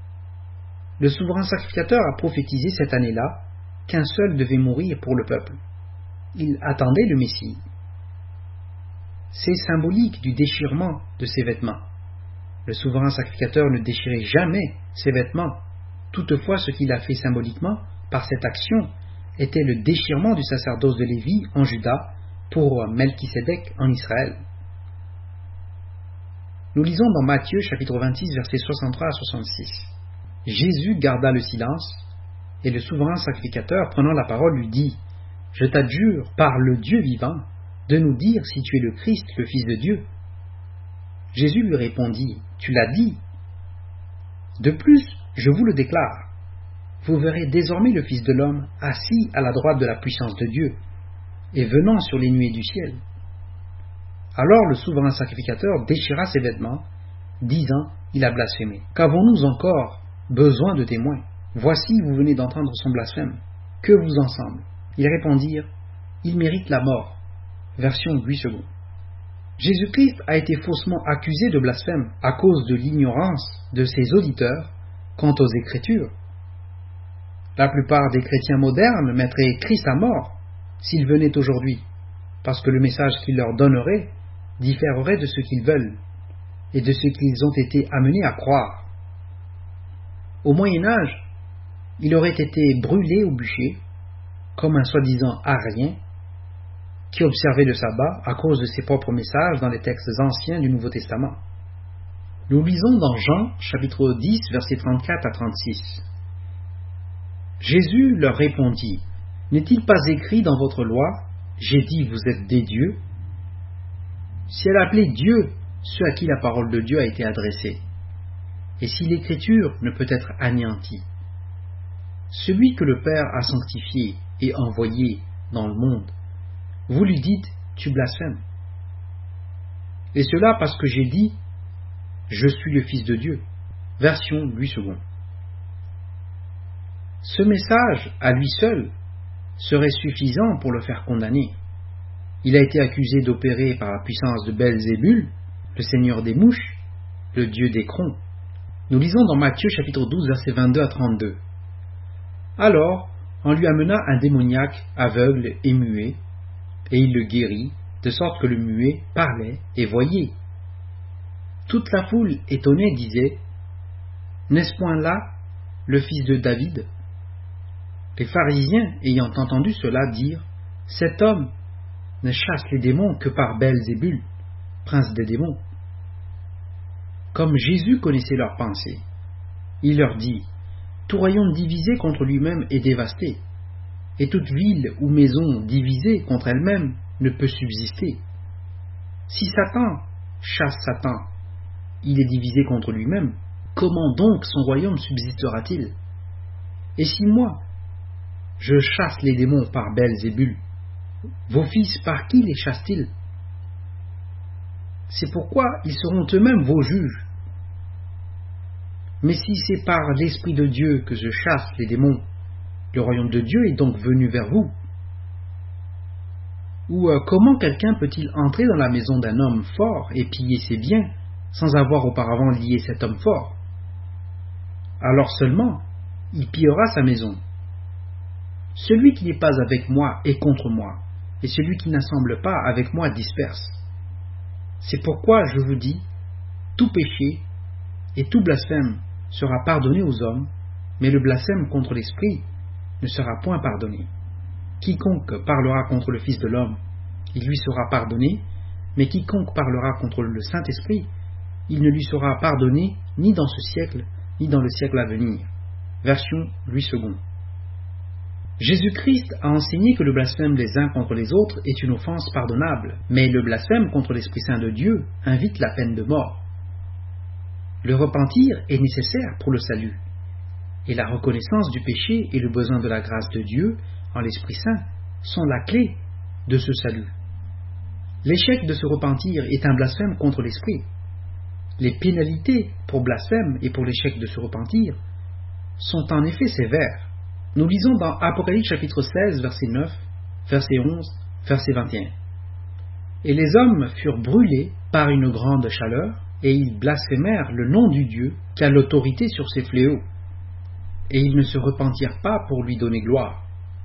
Le souverain sacrificateur a prophétisé cette année-là qu'un seul devait mourir pour le peuple. Il attendait le Messie. C'est symbolique du déchirement de ses vêtements. Le souverain sacrificateur ne déchirait jamais ses vêtements. Toutefois, ce qu'il a fait symboliquement par cette action était le déchirement du sacerdoce de Lévi en Juda pour Melchisédek en Israël. Nous lisons dans Matthieu chapitre vingt-six versets soixante-trois à soixante-six. Jésus garda le silence et le souverain sacrificateur prenant la parole lui dit « Je t'adjure par le Dieu vivant de nous dire si tu es le Christ, le Fils de Dieu. » Jésus lui répondit « Tu l'as dit. De plus, je vous le déclare, vous verrez désormais le Fils de l'homme assis à la droite de la puissance de Dieu et venant sur les nuées du ciel. » Alors le souverain sacrificateur déchira ses vêtements, disant « Il a blasphémé. Qu'avons-nous encore besoin de témoins? Voici, vous venez d'entendre son blasphème. Que vous en semble ?» Ils répondirent « Il mérite la mort. » Version Louis second. Jésus-Christ a été faussement accusé de blasphème à cause de l'ignorance de ses auditeurs quant aux Écritures. La plupart des chrétiens modernes mettraient Christ à mort s'il venait aujourd'hui, parce que le message qu'il leur donnerait différerait de ce qu'ils veulent et de ce qu'ils ont été amenés à croire. Au Moyen-Âge, il aurait été brûlé au bûcher, comme un soi-disant arien qui observait le sabbat à cause de ses propres messages dans les textes anciens du Nouveau Testament. Nous lisons dans Jean, chapitre dix, versets trente-quatre à trente-six. Jésus leur répondit, « N'est-il pas écrit dans votre loi, j'ai dit, vous êtes des dieux » Si elle appelait Dieu ceux à qui la parole de Dieu a été adressée, et si l'Écriture ne peut être anéantie, celui que le Père a sanctifié et envoyé dans le monde, vous lui dites, tu blasphèmes. Et cela parce que j'ai dit, je suis le Fils de Dieu. Version Louis second. Ce message, à lui seul, serait suffisant pour le faire condamner. Il a été accusé d'opérer par la puissance de Belzébul, le seigneur des mouches, le dieu des crons. Nous lisons dans Matthieu chapitre douze, versets vingt-deux à trente-deux. Alors, on lui amena un démoniaque aveugle et muet, et il le guérit, de sorte que le muet parlait et voyait. Toute la foule, étonnée, disait, « N'est-ce point là le fils de David ?» Les pharisiens, ayant entendu cela, dirent, « Cet homme ne chasse les démons que par Belzébul, prince des démons. » Comme Jésus connaissait leurs pensées, il leur dit, « Tout royaume divisé contre lui-même est dévasté, et toute ville ou maison divisée contre elle-même ne peut subsister. Si Satan chasse Satan, il est divisé contre lui-même, comment donc son royaume subsistera-t-il? Et si moi, je chasse les démons par Belzébul, vos fils par qui les chassent-ils? C'est pourquoi ils seront eux-mêmes vos juges. Mais si c'est par l'Esprit de Dieu que je chasse les démons, le royaume de Dieu est donc venu vers vous. Ou euh, comment quelqu'un peut-il entrer dans la maison d'un homme fort et piller ses biens sans avoir auparavant lié cet homme fort? Alors seulement, il pillera sa maison. Celui qui n'est pas avec moi est contre moi, et celui qui n'assemble pas avec moi disperse. C'est pourquoi je vous dis, tout péché et tout blasphème sera pardonné aux hommes, mais le blasphème contre l'Esprit ne sera point pardonné. Quiconque parlera contre le Fils de l'homme, il lui sera pardonné, mais quiconque parlera contre le Saint-Esprit, il ne lui sera pardonné ni dans ce siècle, ni dans le siècle à venir. Version Louis second. Jésus-Christ a enseigné que le blasphème des uns contre les autres est une offense pardonnable, mais le blasphème contre l'Esprit Saint de Dieu invite la peine de mort. Le repentir est nécessaire pour le salut, et la reconnaissance du péché et le besoin de la grâce de Dieu en l'Esprit Saint sont la clé de ce salut. L'échec de ce repentir est un blasphème contre l'Esprit. Les pénalités pour blasphème et pour l'échec de ce repentir sont en effet sévères. Nous lisons dans Apocalypse chapitre seize, verset neuf, verset onze, verset vingt et un. Et les hommes furent brûlés par une grande chaleur, et ils blasphémèrent le nom du Dieu qui a l'autorité sur ces fléaux. Et ils ne se repentirent pas pour lui donner gloire.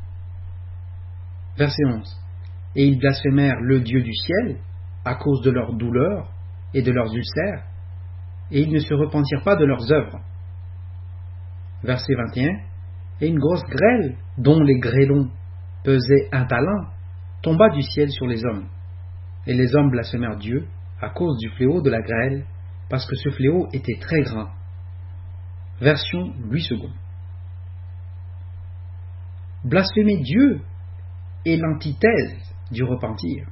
Verset onze. Et ils blasphémèrent le Dieu du ciel à cause de leurs douleurs et de leurs ulcères, et ils ne se repentirent pas de leurs œuvres. Verset vingt et un. Et une grosse grêle, dont les grêlons pesaient un talent, tomba du ciel sur les hommes. Et les hommes blasphémèrent Dieu à cause du fléau de la grêle, parce que ce fléau était très grand. Version Louis second. Blasphémer Dieu est l'antithèse du repentir.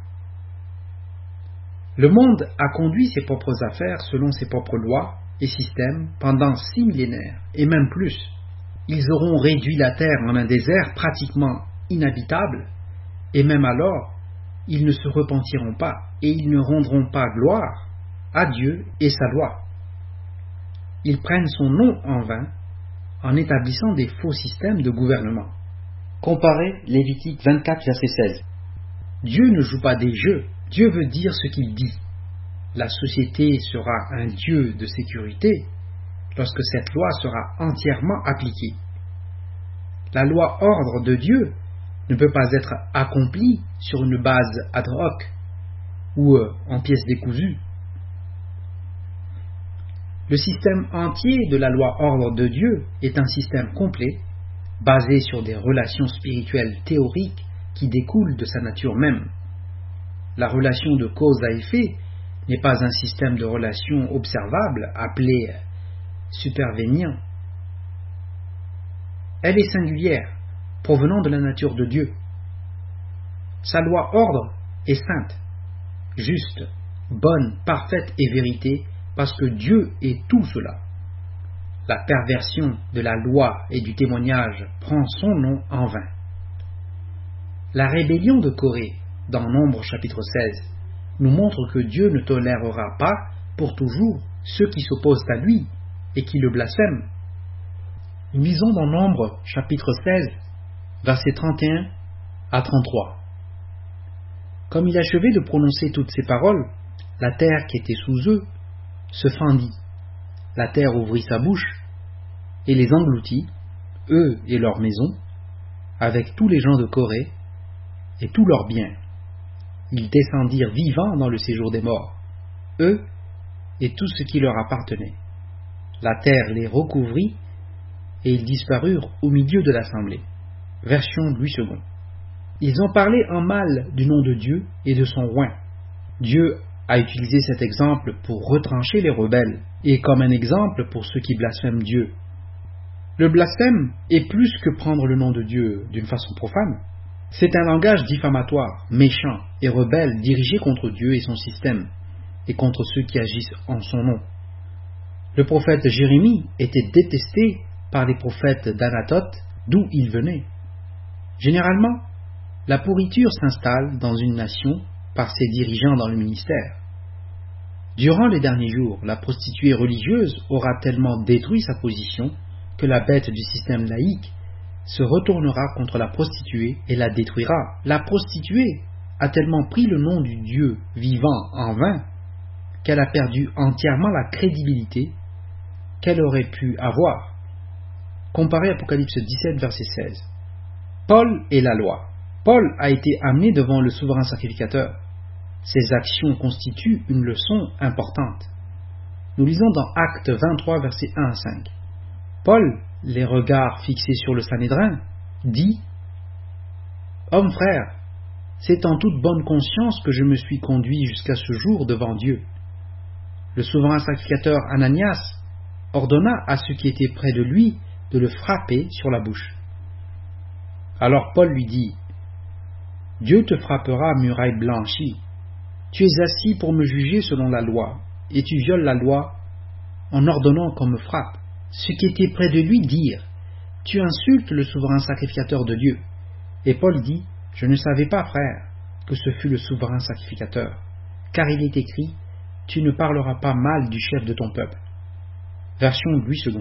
Le monde a conduit ses propres affaires selon ses propres lois et systèmes pendant six millénaires, et même plus. Ils auront réduit la terre en un désert pratiquement inhabitable, et même alors, ils ne se repentiront pas, et ils ne rendront pas gloire à Dieu et sa loi. Ils prennent son nom en vain en établissant des faux systèmes de gouvernement. Comparez Lévitique vingt-quatre, verset seize. Dieu ne joue pas des jeux, Dieu veut dire ce qu'il dit. La société sera un Dieu de sécurité lorsque cette loi sera entièrement appliquée. La loi ordre de Dieu ne peut pas être accomplie sur une base ad hoc ou en pièces décousues. Le système entier de la loi ordre de Dieu est un système complet, basé sur des relations spirituelles théoriques qui découlent de sa nature même. La relation de cause à effet n'est pas un système de relations observables appelé supervénient. Elle est singulière, provenant de la nature de Dieu. Sa loi ordre est sainte, juste, bonne, parfaite et vérité, parce que Dieu est tout cela. La perversion de la loi et du témoignage prend son nom en vain. La rébellion de Corée, dans Nombre chapitre seize, nous montre que Dieu ne tolérera pas pour toujours ceux qui s'opposent à lui et qui le blasphèment. Nous lisons dans Nombre, chapitre seize, versets trente et un à trente-trois. Comme il achevait de prononcer toutes ces paroles, la terre qui était sous eux se fendit. La terre ouvrit sa bouche et les engloutit, eux et leurs maisons, avec tous les gens de Corée et tous leurs biens. Ils descendirent vivants dans le séjour des morts, eux et tout ce qui leur appartenait. La terre les recouvrit et ils disparurent au milieu de l'assemblée. Version Louis second. Ils ont parlé en mal du nom de Dieu et de son roi. Dieu a utilisé cet exemple pour retrancher les rebelles et comme un exemple pour ceux qui blasphèment Dieu. Le blasphème est plus que prendre le nom de Dieu d'une façon profane. C'est un langage diffamatoire, méchant et rebelle dirigé contre Dieu et son système, et contre ceux qui agissent en son nom. Le prophète Jérémie était détesté par les prophètes d'Anatoth, d'où il venait. Généralement, la pourriture s'installe dans une nation par ses dirigeants dans le ministère. Durant les derniers jours, la prostituée religieuse aura tellement détruit sa position que la bête du système laïque se retournera contre la prostituée et la détruira. La prostituée a tellement pris le nom du Dieu vivant en vain qu'elle a perdu entièrement la crédibilité qu'elle aurait pu avoir. Comparez Apocalypse dix-sept, verset seize. Paul et la loi. Paul a été amené devant le souverain sacrificateur. Ses actions constituent une leçon importante. Nous lisons dans Actes vingt-trois, versets un à cinq. Paul, les regards fixés sur le Sanhédrin, dit « Homme frère, c'est en toute bonne conscience que je me suis conduit jusqu'à ce jour devant Dieu. » Le souverain sacrificateur Ananias ordonna à ceux qui étaient près de lui de le frapper sur la bouche. Alors Paul lui dit « Dieu te frappera, muraille blanchie. Tu es assis pour me juger selon la loi, et tu violes la loi en ordonnant qu'on me frappe. » Ceux qui étaient près de lui dirent « Tu insultes le souverain sacrificateur de Dieu. » Et Paul dit « Je ne savais pas, frère, que ce fut le souverain sacrificateur, car il est écrit « Tu ne parleras pas mal du chef de ton peuple. » Version Louis second.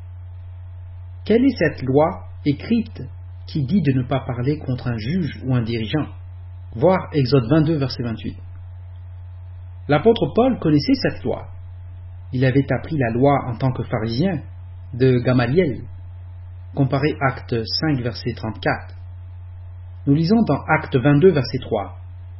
Quelle est cette loi écrite qui dit de ne pas parler contre un juge ou un dirigeant? Voir Exode vingt-deux, verset vingt-huit. L'apôtre Paul connaissait cette loi. Il avait appris la loi en tant que pharisien de Gamaliel. Comparez Acte cinq, verset trente-quatre. Nous lisons dans Acte vingt-deux, verset trois.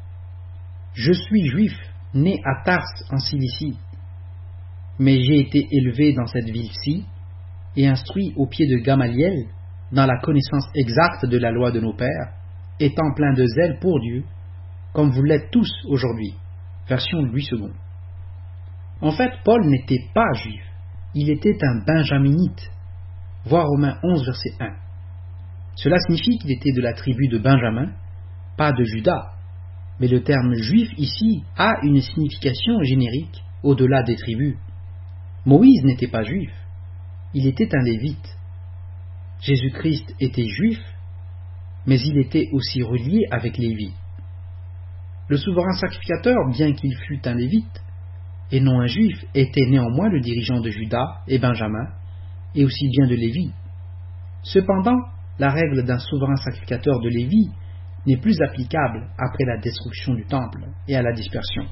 « Je suis juif, né à Tars en Cilicie, mais j'ai été élevé dans cette ville-ci et instruit au pied de Gamaliel dans la connaissance exacte de la loi de nos pères, étant plein de zèle pour Dieu, comme vous l'êtes tous aujourd'hui. » Version Louis second. En fait, Paul n'était pas juif, il était un benjaminite. Voir Romains onze, verset un. Cela signifie qu'il était de la tribu de Benjamin, pas de Juda, mais le terme juif ici a une signification générique au-delà des tribus. Moïse n'était pas juif, il était un lévite. Jésus-Christ était juif, mais il était aussi relié avec Lévi. Le souverain sacrificateur, bien qu'il fût un lévite, et non un juif, était néanmoins le dirigeant de Juda et Benjamin, et aussi bien de Lévi. Cependant, la règle d'un souverain sacrificateur de Lévi n'est plus applicable après la destruction du temple et à la dispersion.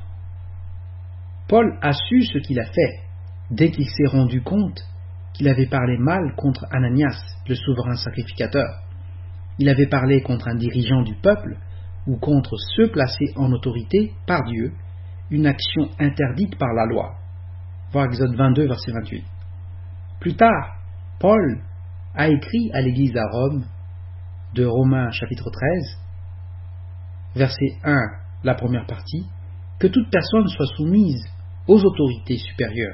Paul a su ce qu'il a fait dès qu'il s'est rendu compte qu'il avait parlé mal contre Ananias, le souverain sacrificateur. Il avait parlé contre un dirigeant du peuple ou contre ceux placés en autorité par Dieu, une action interdite par la loi. Voir Exode vingt-deux, verset vingt-huit. Plus tard, Paul a écrit à l'église à Rome, de Romains chapitre treize, verset un, la première partie, que toute personne soit soumise aux autorités supérieures.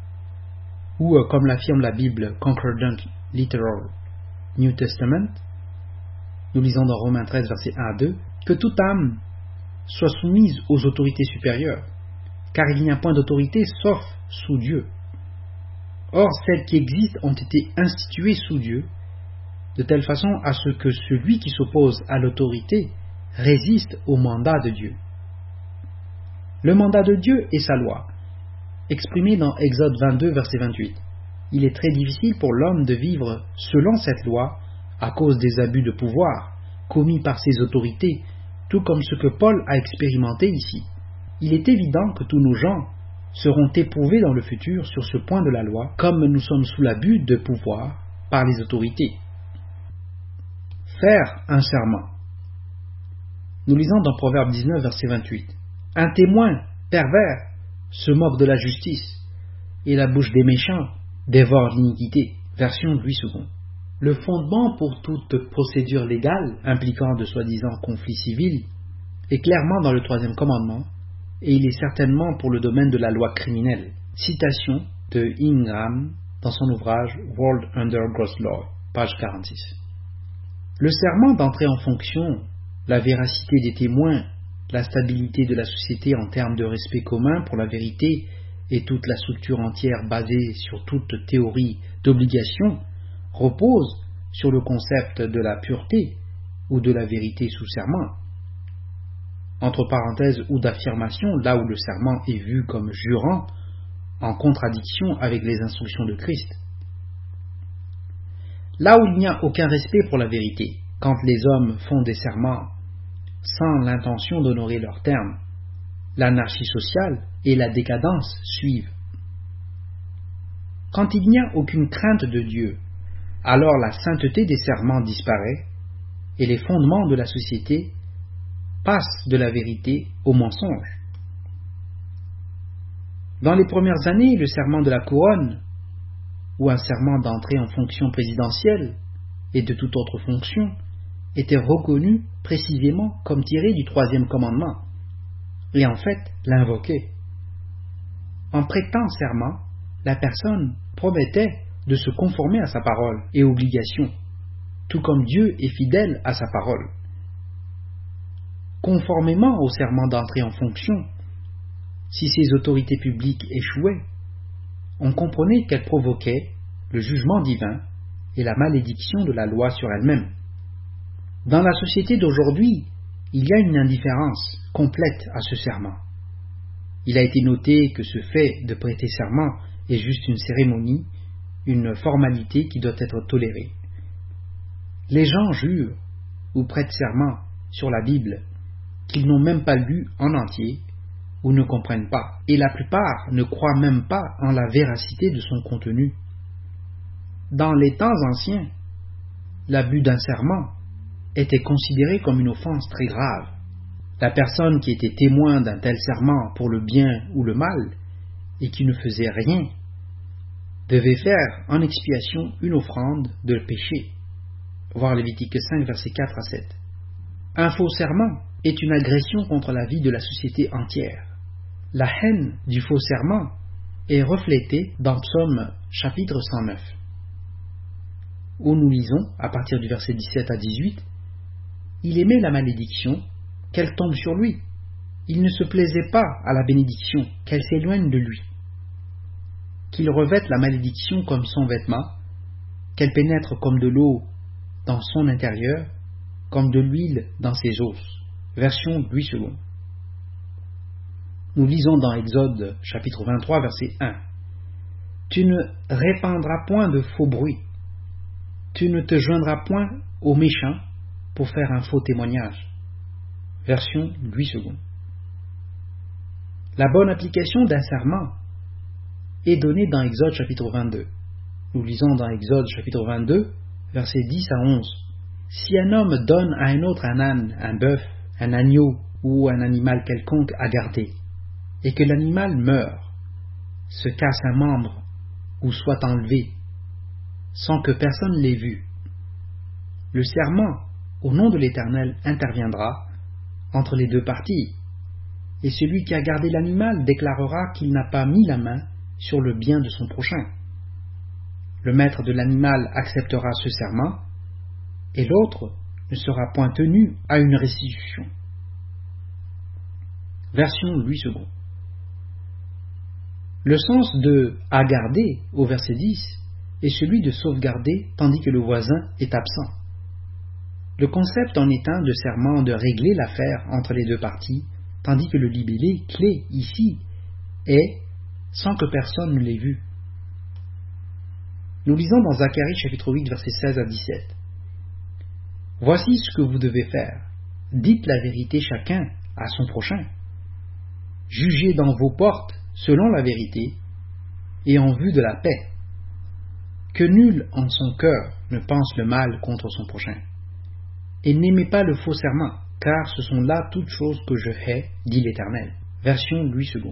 Ou, comme l'affirme la Bible Concordant Literal New Testament, nous lisons dans Romains treize, verset un à deux, que toute âme soit soumise aux autorités supérieures, car il n'y a point d'autorité sauf sous Dieu. Or, celles qui existent ont été instituées sous Dieu, de telle façon à ce que celui qui s'oppose à l'autorité résiste au mandat de Dieu. Le mandat de Dieu est sa loi, exprimé dans Exode vingt-deux, verset vingt-huit. Il est très difficile pour l'homme de vivre selon cette loi à cause des abus de pouvoir commis par ses autorités, tout comme ce que Paul a expérimenté ici. Il est évident que tous nos gens seront éprouvés dans le futur sur ce point de la loi, comme nous sommes sous l'abus de pouvoir par les autorités. Faire un serment. Nous lisons dans Proverbe dix-neuf, verset vingt-huit. Un témoin pervers se moque de la justice, et la bouche des méchants dévore l'iniquité. Version Louis second. Le fondement pour toute procédure légale impliquant de soi-disant conflits civils est clairement dans le troisième commandement, et il est certainement pour le domaine de la loi criminelle. Citation de Ingram dans son ouvrage World Under Gross Law, page quarante-six. Le serment d'entrée en fonction, la véracité des témoins, la stabilité de la société en termes de respect commun pour la vérité et toute la structure entière basée sur toute théorie d'obligation repose sur le concept de la pureté ou de la vérité sous serment, entre parenthèses, ou d'affirmation, là où le serment est vu comme jurant, en contradiction avec les instructions de Christ. Là où il n'y a aucun respect pour la vérité, quand les hommes font des serments sans l'intention d'honorer leurs termes, l'anarchie sociale et la décadence suivent. Quand il n'y a aucune crainte de Dieu, alors la sainteté des serments disparaît et les fondements de la société passent de la vérité au mensonge. Dans les premières années, le serment de la couronne, ou un serment d'entrée en fonction présidentielle et de toute autre fonction, était reconnu précisément comme tiré du troisième commandement, et en fait l'invoquait. En prêtant serment, la personne promettait de se conformer à sa parole et obligation, tout comme Dieu est fidèle à sa parole. Conformément au serment d'entrée en fonction, si ces autorités publiques échouaient, on comprenait qu'elles provoquaient le jugement divin et la malédiction de la loi sur elle-même. Dans la société d'aujourd'hui, il y a une indifférence complète à ce serment. Il a été noté que ce fait de prêter serment est juste une cérémonie, une formalité qui doit être tolérée. Les gens jurent ou prêtent serment sur la Bible qu'ils n'ont même pas lu en entier ou ne comprennent pas, et la plupart ne croient même pas en la véracité de son contenu. Dans les temps anciens, l'abus d'un serment était considéré comme une offense très grave. La personne qui était témoin d'un tel serment pour le bien ou le mal, et qui ne faisait rien, devait faire en expiation une offrande de péché. Voir Lévitique cinq, versets quatre à sept. Un faux serment est une agression contre la vie de la société entière. La haine du faux serment est reflétée dans Psaume chapitre cent neuf, où nous lisons, à partir du verset dix-sept à dix-huit, « Il aimait la malédiction, qu'elle tombe sur lui. Il ne se plaisait pas à la bénédiction, qu'elle s'éloigne de lui. Qu'il revête la malédiction comme son vêtement, qu'elle pénètre comme de l'eau dans son intérieur, comme de l'huile dans ses os. » Version Louis second. Nous lisons dans Exode chapitre vingt-trois, verset un. « Tu ne répandras point de faux bruit. Tu ne te joindras point aux méchants pour faire un faux témoignage. » Version Louis second. La bonne application d'un serment est donnée dans Exode chapitre vingt-deux. Nous lisons dans Exode chapitre vingt-deux, versets dix à onze. « Si un homme donne à un autre un âne, un bœuf, un agneau ou un animal quelconque à garder, et que l'animal meure, se casse un membre ou soit enlevé, sans que personne l'ait vu, le serment au nom de l'Éternel interviendra entre les deux parties, et celui qui a gardé l'animal déclarera qu'il n'a pas mis la main sur le bien de son prochain. Le maître de l'animal acceptera ce serment, et l'autre ne sera point tenu à une restitution. Version Louis second. Le sens de « à garder » au verset dix est celui de sauvegarder tandis que le voisin est absent. Le concept en est un de serment de régler l'affaire entre les deux parties tandis que le libellé, clé, ici, est sans que personne ne l'ait vu. Nous lisons dans Zacharie chapitre huit, versets seize à dix-sept. « Voici ce que vous devez faire. Dites la vérité chacun à son prochain. Jugez dans vos portes selon la vérité et en vue de la paix. Que nul en son cœur ne pense le mal contre son prochain. Et n'aimez pas le faux serment, car ce sont là toutes choses que je hais, dit l'Éternel. » Version Louis second.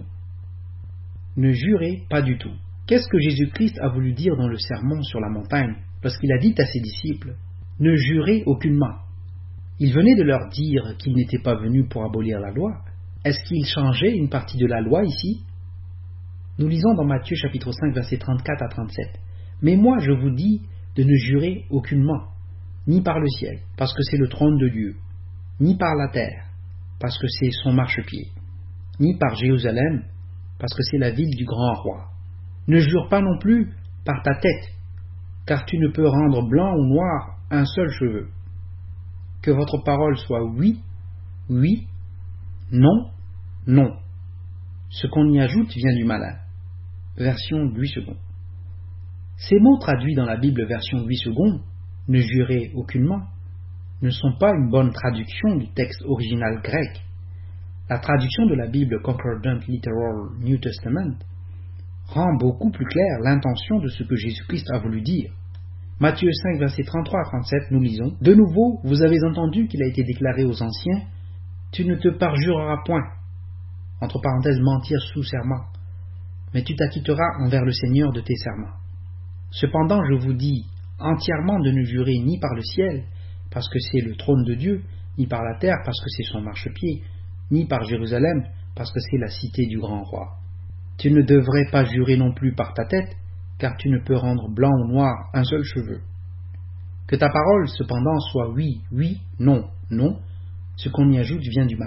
Ne jurez pas du tout. Qu'est-ce que Jésus-Christ a voulu dire dans le sermon sur la montagne lorsqu'il a dit à ses disciples « Ne jurez aucunement ». Il venait de leur dire qu'il n'était pas venu pour abolir la loi. Est-ce qu'il changeait une partie de la loi ici? Nous lisons dans Matthieu chapitre cinq, versets trente-quatre à trente-sept. « Mais moi je vous dis de ne jurer aucunement, ni par le ciel, parce que c'est le trône de Dieu, ni par la terre, parce que c'est son marchepied, ni par Jérusalem, parce que c'est la ville du grand roi. Ne jure pas non plus par ta tête, car tu ne peux rendre blanc ou noir un seul cheveu. Que votre parole soit oui, oui, non, non. Ce qu'on y ajoute vient du malin. » Version Louis second. Ces mots traduits dans la Bible version Louis second, « ne jurez aucunement », ne sont pas une bonne traduction du texte original grec. La traduction de la Bible Concordant Literal New Testament rend beaucoup plus claire l'intention de ce que Jésus-Christ a voulu dire. Matthieu cinq, versets trente-trois à trente-sept, nous lisons « De nouveau, vous avez entendu qu'il a été déclaré aux anciens, tu ne te parjureras point, entre parenthèses mentir sous serment, mais tu t'acquitteras envers le Seigneur de tes serments. Cependant, je vous dis entièrement de ne jurer ni par le ciel, parce que c'est le trône de Dieu, ni par la terre, parce que c'est son marchepied, ni par Jérusalem, parce que c'est la cité du grand roi. Tu ne devrais pas jurer non plus par ta tête, car tu ne peux rendre blanc ou noir un seul cheveu. Que ta parole, cependant, soit oui, oui, non, non, ce qu'on y ajoute vient du malin. »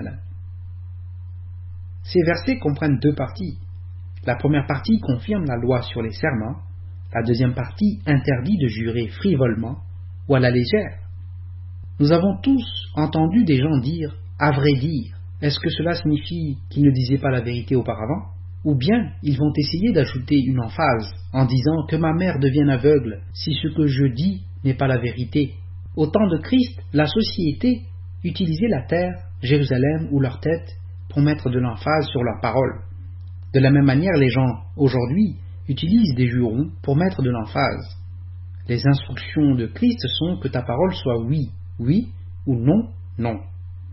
Ces versets comprennent deux parties. La première partie confirme la loi sur les serments, la deuxième partie interdit de jurer frivolement ou à la légère. Nous avons tous entendu des gens dire « à vrai dire ». Est-ce que cela signifie qu'ils ne disaient pas la vérité auparavant? Ou bien ils vont essayer d'ajouter une emphase en disant que ma mère devienne aveugle si ce que je dis n'est pas la vérité. Au temps de Christ, la société utilisait la terre, Jérusalem ou leur tête pour mettre de l'emphase sur leurs paroles. De la même manière, les gens aujourd'hui utilisent des jurons pour mettre de l'emphase. Les instructions de Christ sont que ta parole soit oui, oui ou non, non.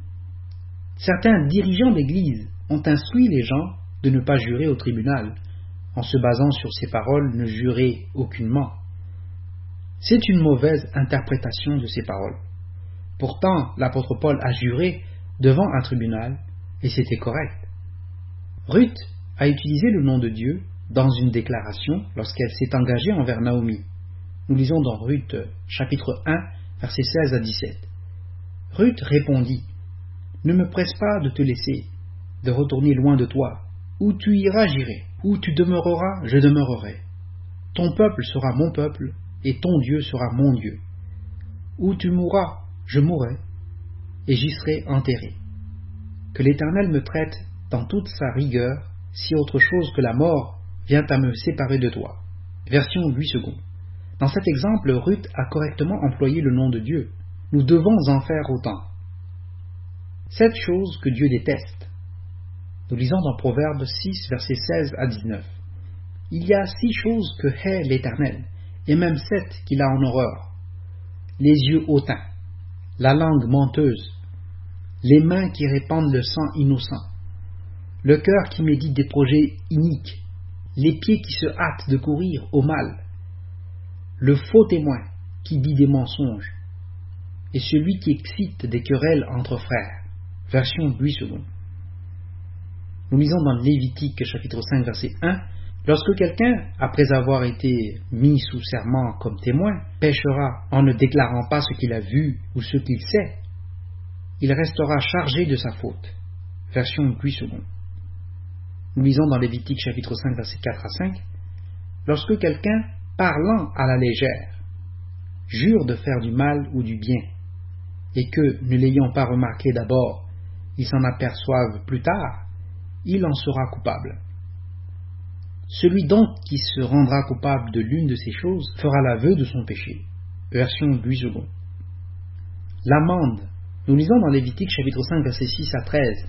Certains dirigeants d'Église ont instruit les gens de ne pas jurer au tribunal, en se basant sur ces paroles « ne jurez aucunement ». C'est une mauvaise interprétation de ces paroles. Pourtant, l'apôtre Paul a juré devant un tribunal, et c'était correct. Ruth a utilisé le nom de Dieu dans une déclaration lorsqu'elle s'est engagée envers Naomi. Nous lisons dans Ruth, chapitre un, versets seize à dix-sept. Ruth répondit « Ne me presse pas de te laisser, de retourner loin de toi. Où tu iras, j'irai. Où tu demeureras, je demeurerai. Ton peuple sera mon peuple, et ton Dieu sera mon Dieu. Où tu mourras, je mourrai, et j'y serai enterré. Que l'Éternel me traite dans toute sa rigueur, si autre chose que la mort vient à me séparer de toi. » Version Louis second. Dans cet exemple, Ruth a correctement employé le nom de Dieu. Nous devons en faire autant. Sept choses que Dieu déteste. Nous lisons dans Proverbes six, versets seize à dix-neuf. Il y a six choses que hait l'Éternel, et même sept qu'il a en horreur. Les yeux hautains, la langue menteuse, les mains qui répandent le sang innocent, le cœur qui médite des projets iniques, les pieds qui se hâtent de courir au mal, le faux témoin qui dit des mensonges, et celui qui excite des querelles entre frères. Version Louis second. Nous lisons dans Lévitique chapitre cinq verset un, lorsque quelqu'un, après avoir été mis sous serment comme témoin, péchera en ne déclarant pas ce qu'il a vu ou ce qu'il sait, il restera chargé de sa faute. Version Louis second. Nous lisons dans Lévitique chapitre cinq verset quatre à cinq, lorsque quelqu'un, parlant à la légère, jure de faire du mal ou du bien, et que, ne l'ayant pas remarqué d'abord, ils s'en aperçoivent plus tard, il en sera coupable. Celui donc qui se rendra coupable de l'une de ces choses fera l'aveu de son péché. Version Louis second. L'amende. Nous lisons dans Lévitique chapitre cinq versets six à treize.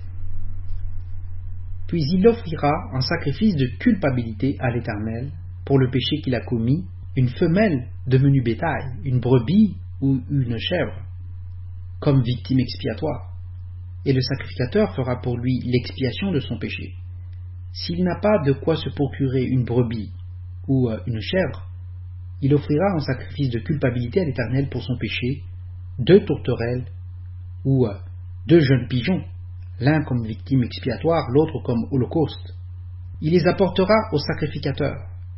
Puis il offrira en sacrifice de culpabilité à l'Éternel pour le péché qu'il a commis une femelle de menu bétail, une brebis ou une chèvre, comme victime expiatoire. Et le sacrificateur fera pour lui l'expiation de son péché. S'il n'a pas de quoi se procurer une brebis ou une chèvre, il offrira en sacrifice de culpabilité à l'Éternel pour son péché deux tourterelles ou deux jeunes pigeons, l'un comme victime expiatoire, l'autre comme holocauste. Il les apportera au sacrificateur,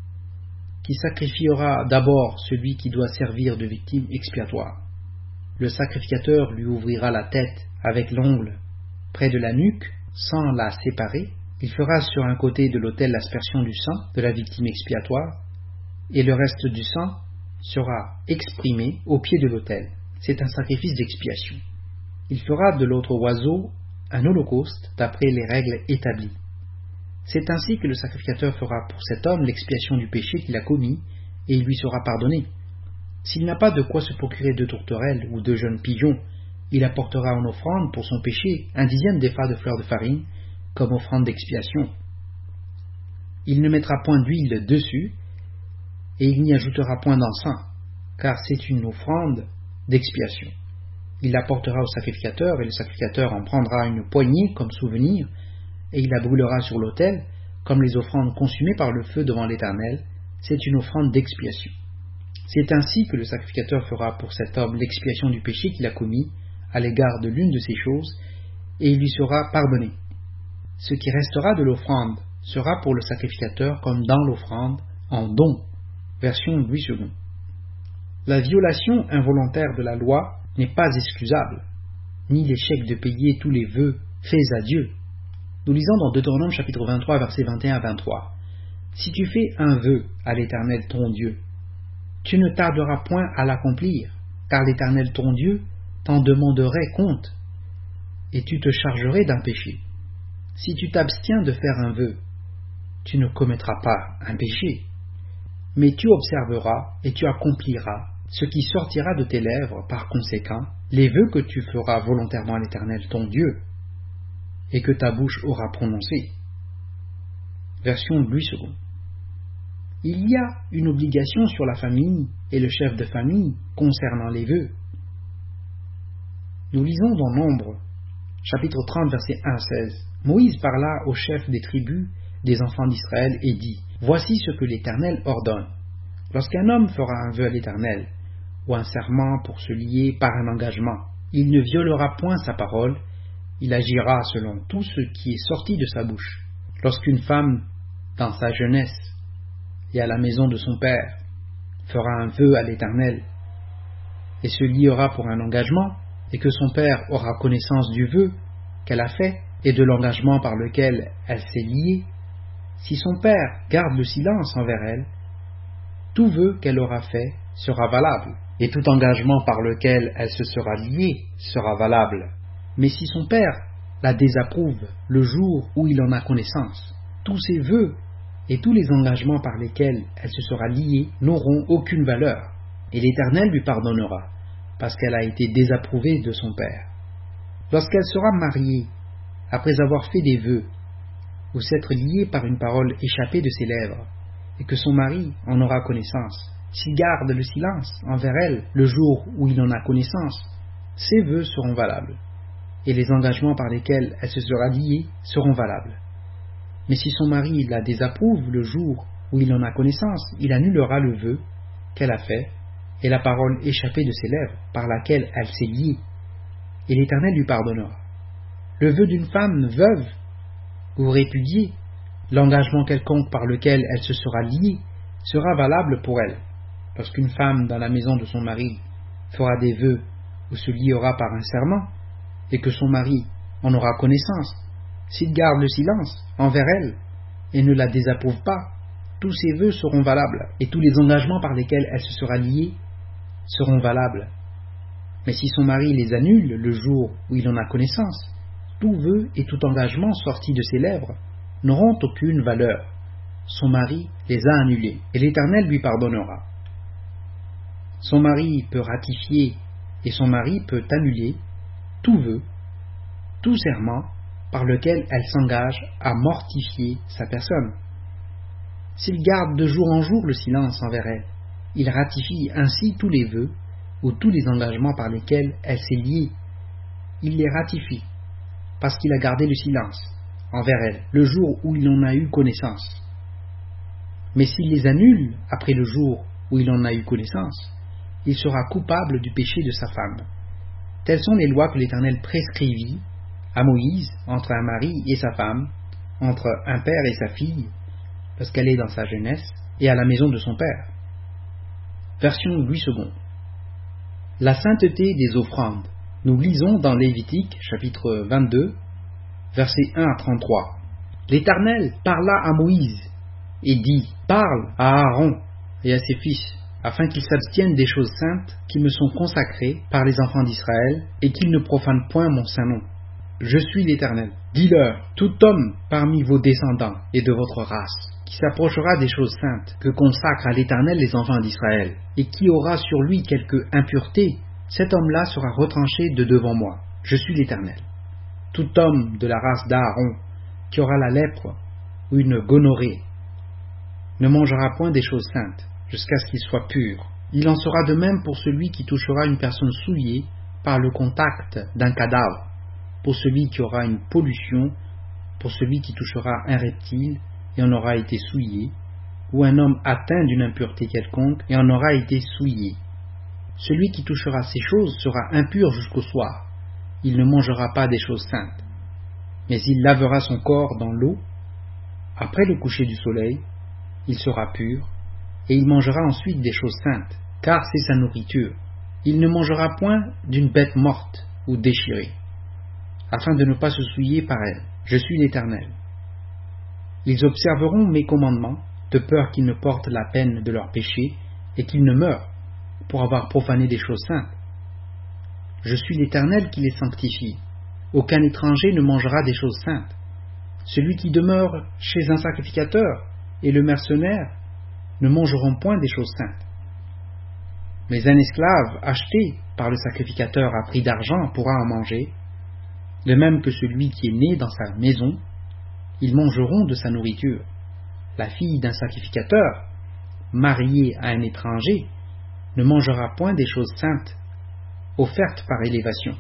qui sacrifiera d'abord celui qui doit servir de victime expiatoire. Le sacrificateur lui ouvrira la tête avec l'ongle près de la nuque, sans la séparer. Il fera sur un côté de l'autel l'aspersion du sang de la victime expiatoire, et le reste du sang sera exprimé au pied de l'autel. C'est un sacrifice d'expiation. Il fera de l'autre oiseau un holocauste d'après les règles établies. C'est ainsi que le sacrificateur fera pour cet homme l'expiation du péché qu'il a commis, et il lui sera pardonné. S'il n'a pas de quoi se procurer deux tourterelles ou deux jeunes pigeons, il apportera en offrande pour son péché un dixième d'épha de fleur de farine, comme offrande d'expiation. Il ne mettra point d'huile dessus, et il n'y ajoutera point d'encens, car c'est une offrande d'expiation. Il l'apportera au sacrificateur, et le sacrificateur en prendra une poignée comme souvenir, et il la brûlera sur l'autel, comme les offrandes consumées par le feu devant l'Éternel. C'est une offrande d'expiation. C'est ainsi que le sacrificateur fera pour cet homme l'expiation du péché qu'il a commis à l'égard de l'une de ces choses, et il lui sera pardonné. Ce qui restera de l'offrande sera pour le sacrificateur comme dans l'offrande en don. Version Louis second. La violation involontaire de la loi n'est pas excusable, ni l'échec de payer tous les vœux faits à Dieu. Nous lisons dans Deutéronome chapitre vingt-trois, versets vingt et un à vingt-trois. Si tu fais un vœu à l'Éternel ton Dieu, tu ne tarderas point à l'accomplir, car l'Éternel ton Dieu t'en demanderait compte, et tu te chargerais d'un péché. Si tu t'abstiens de faire un vœu, tu ne commettras pas un péché, mais tu observeras et tu accompliras ce qui sortira de tes lèvres. Par conséquent, les vœux que tu feras volontairement à l'Éternel ton Dieu, et que ta bouche aura prononcé. Version Louis second. Il y a une obligation sur la famille et le chef de famille concernant les vœux. Nous lisons dans Nombre, chapitre trente, versets un à seize. Moïse parla au chef des tribus des enfants d'Israël et dit : Voici ce que l'Éternel ordonne. Lorsqu'un homme fera un vœu à l'Éternel, ou un serment pour se lier par un engagement, il ne violera point sa parole, il agira selon tout ce qui est sorti de sa bouche. Lorsqu'une femme, dans sa jeunesse, et à la maison de son père, fera un vœu à l'Éternel, et se liera pour un engagement, et que son père aura connaissance du vœu qu'elle a fait, et de l'engagement par lequel elle s'est liée, si son père garde le silence envers elle, tout vœu qu'elle aura fait sera valable, et tout engagement par lequel elle se sera liée sera valable. Mais si son père la désapprouve le jour où il en a connaissance, tous ses vœux et tous les engagements par lesquels elle se sera liée n'auront aucune valeur, et l'Éternel lui pardonnera, parce qu'elle a été désapprouvée de son père. Lorsqu'elle sera mariée, après avoir fait des vœux, ou s'être liée par une parole échappée de ses lèvres, et que son mari en aura connaissance, s'il garde le silence envers elle le jour où il en a connaissance, ses vœux seront valables, et les engagements par lesquels elle se sera liée seront valables. Mais si son mari la désapprouve le jour où il en a connaissance, il annulera le vœu qu'elle a fait et la parole échappée de ses lèvres par laquelle elle s'est liée, et l'Éternel lui pardonnera. Le vœu d'une femme veuve ou répudiée, l'engagement quelconque par lequel elle se sera liée, sera valable pour elle. Lorsqu'une femme dans la maison de son mari fera des vœux ou se liera par un serment, et que son mari en aura connaissance, s'il garde le silence envers elle et ne la désapprouve pas, tous ses vœux seront valables, et tous les engagements par lesquels elle se sera liée seront valables. Mais si son mari les annule le jour où il en a connaissance, tout vœu et tout engagement sorti de ses lèvres n'auront aucune valeur. Son mari les a annulés, et l'Éternel lui pardonnera. Son mari peut ratifier et son mari peut annuler tout vœu, tout serment par lequel elle s'engage à mortifier sa personne. S'il garde de jour en jour le silence envers elle, il ratifie ainsi tous les vœux ou tous les engagements par lesquels elle s'est liée. Il les ratifie parce qu'il a gardé le silence envers elle le jour où il en a eu connaissance. Mais s'il les annule après le jour où il en a eu connaissance, il sera coupable du péché de sa femme. Telles sont les lois que l'Éternel prescrivit à Moïse entre un mari et sa femme, entre un père et sa fille, lorsqu'elle est dans sa jeunesse, et à la maison de son père. Version Louis second. La sainteté des offrandes. Nous lisons dans Lévitique, chapitre vingt-deux, versets un à trente-trois. L'Éternel parla à Moïse et dit, « Parle à Aaron et à ses fils, afin qu'ils s'abstiennent des choses saintes qui me sont consacrées par les enfants d'Israël, et qu'ils ne profanent point mon saint nom. Je suis l'Éternel. Dis-leur, tout homme parmi vos descendants et de votre race, qui s'approchera des choses saintes que consacrent à l'Éternel les enfants d'Israël, et qui aura sur lui quelque impureté, cet homme-là sera retranché de devant moi. Je suis l'Éternel. Tout homme de la race d'Aaron qui aura la lèpre ou une gonorrhée ne mangera point des choses saintes, jusqu'à ce qu'il soit pur. Il en sera de même pour celui qui touchera une personne souillée par le contact d'un cadavre, pour celui qui aura une pollution, pour celui qui touchera un reptile et en aura été souillé, ou un homme atteint d'une impureté quelconque et en aura été souillé. Celui qui touchera ces choses sera impur jusqu'au soir. Il ne mangera pas des choses saintes, mais il lavera son corps dans l'eau. Après le coucher du soleil, il sera pur, et il mangera ensuite des choses saintes, car c'est sa nourriture. Il ne mangera point d'une bête morte ou déchirée, afin de ne pas se souiller par elle. Je suis l'Éternel. Ils observeront mes commandements, de peur qu'ils ne portent la peine de leur péché, et qu'ils ne meurent, pour avoir profané des choses saintes. Je suis l'Éternel qui les sanctifie. Aucun étranger ne mangera des choses saintes. Celui qui demeure chez un sacrificateur et le mercenaire ne mangeront point des choses saintes. Mais un esclave acheté par le sacrificateur à prix d'argent pourra en manger, de même que celui qui est né dans sa maison. Ils mangeront de sa nourriture. La fille d'un sacrificateur, mariée à un étranger, ne mangera point des choses saintes, offertes par élévation.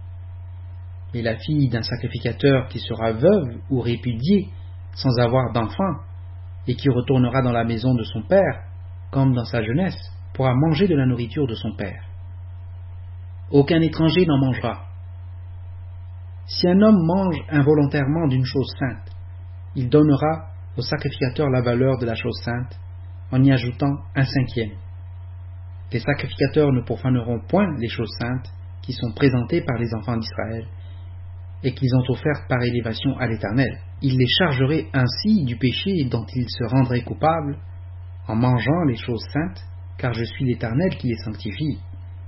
Et la fille d'un sacrificateur qui sera veuve ou répudiée, sans avoir d'enfant, et qui retournera dans la maison de son père, comme dans sa jeunesse, pourra manger de la nourriture de son père. Aucun étranger n'en mangera. Si un homme mange involontairement d'une chose sainte, il donnera au sacrificateur la valeur de la chose sainte, en y ajoutant un cinquième. Les sacrificateurs ne profaneront point les choses saintes qui sont présentées par les enfants d'Israël et qu'ils ont offertes par élévation à l'Éternel. Ils les chargeraient ainsi du péché dont ils se rendraient coupables en mangeant les choses saintes, car je suis l'Éternel qui les sanctifie.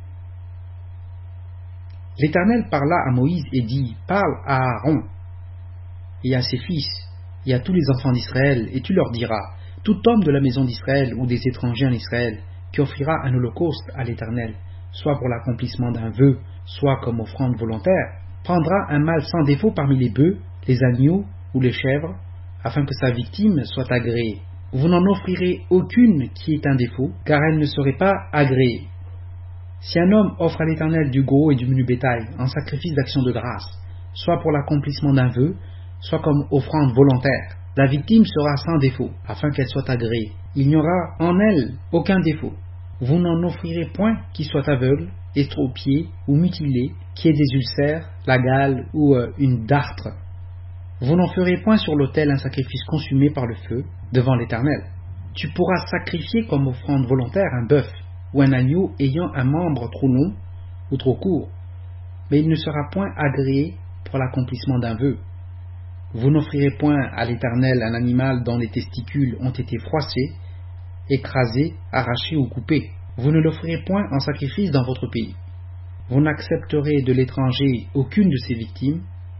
L'Éternel parla à Moïse et dit, « Parle à Aaron et à ses fils et à tous les enfants d'Israël, et tu leur diras, tout homme de la maison d'Israël ou des étrangers en Israël qui offrira un holocauste à l'Éternel, soit pour l'accomplissement d'un vœu, soit comme offrande volontaire, prendra un mâle sans défaut parmi les bœufs, les agneaux ou les chèvres, afin que sa victime soit agréée. Vous n'en offrirez aucune qui est un défaut, car elle ne serait pas agréée. Si un homme offre à l'Éternel du gros et du menu bétail en sacrifice d'action de grâce, soit pour l'accomplissement d'un vœu, soit comme offrande volontaire, la victime sera sans défaut, afin qu'elle soit agréée. Il n'y aura en elle aucun défaut. Vous n'en offrirez point qui soit aveugle, estropié ou mutilé, qui ait des ulcères, la gale ou euh, une dartre. Vous n'en ferez point sur l'autel un sacrifice consumé par le feu devant l'Éternel. Tu pourras sacrifier comme offrande volontaire un bœuf ou un agneau ayant un membre trop long ou trop court, mais il ne sera point agréé pour l'accomplissement d'un vœu. Vous n'offrirez point à l'Éternel un animal dont les testicules ont été froissés, écrasés, arrachés ou coupés. Vous ne l'offrirez point en sacrifice dans votre pays. Vous n'accepterez de l'étranger aucune de ses victimes,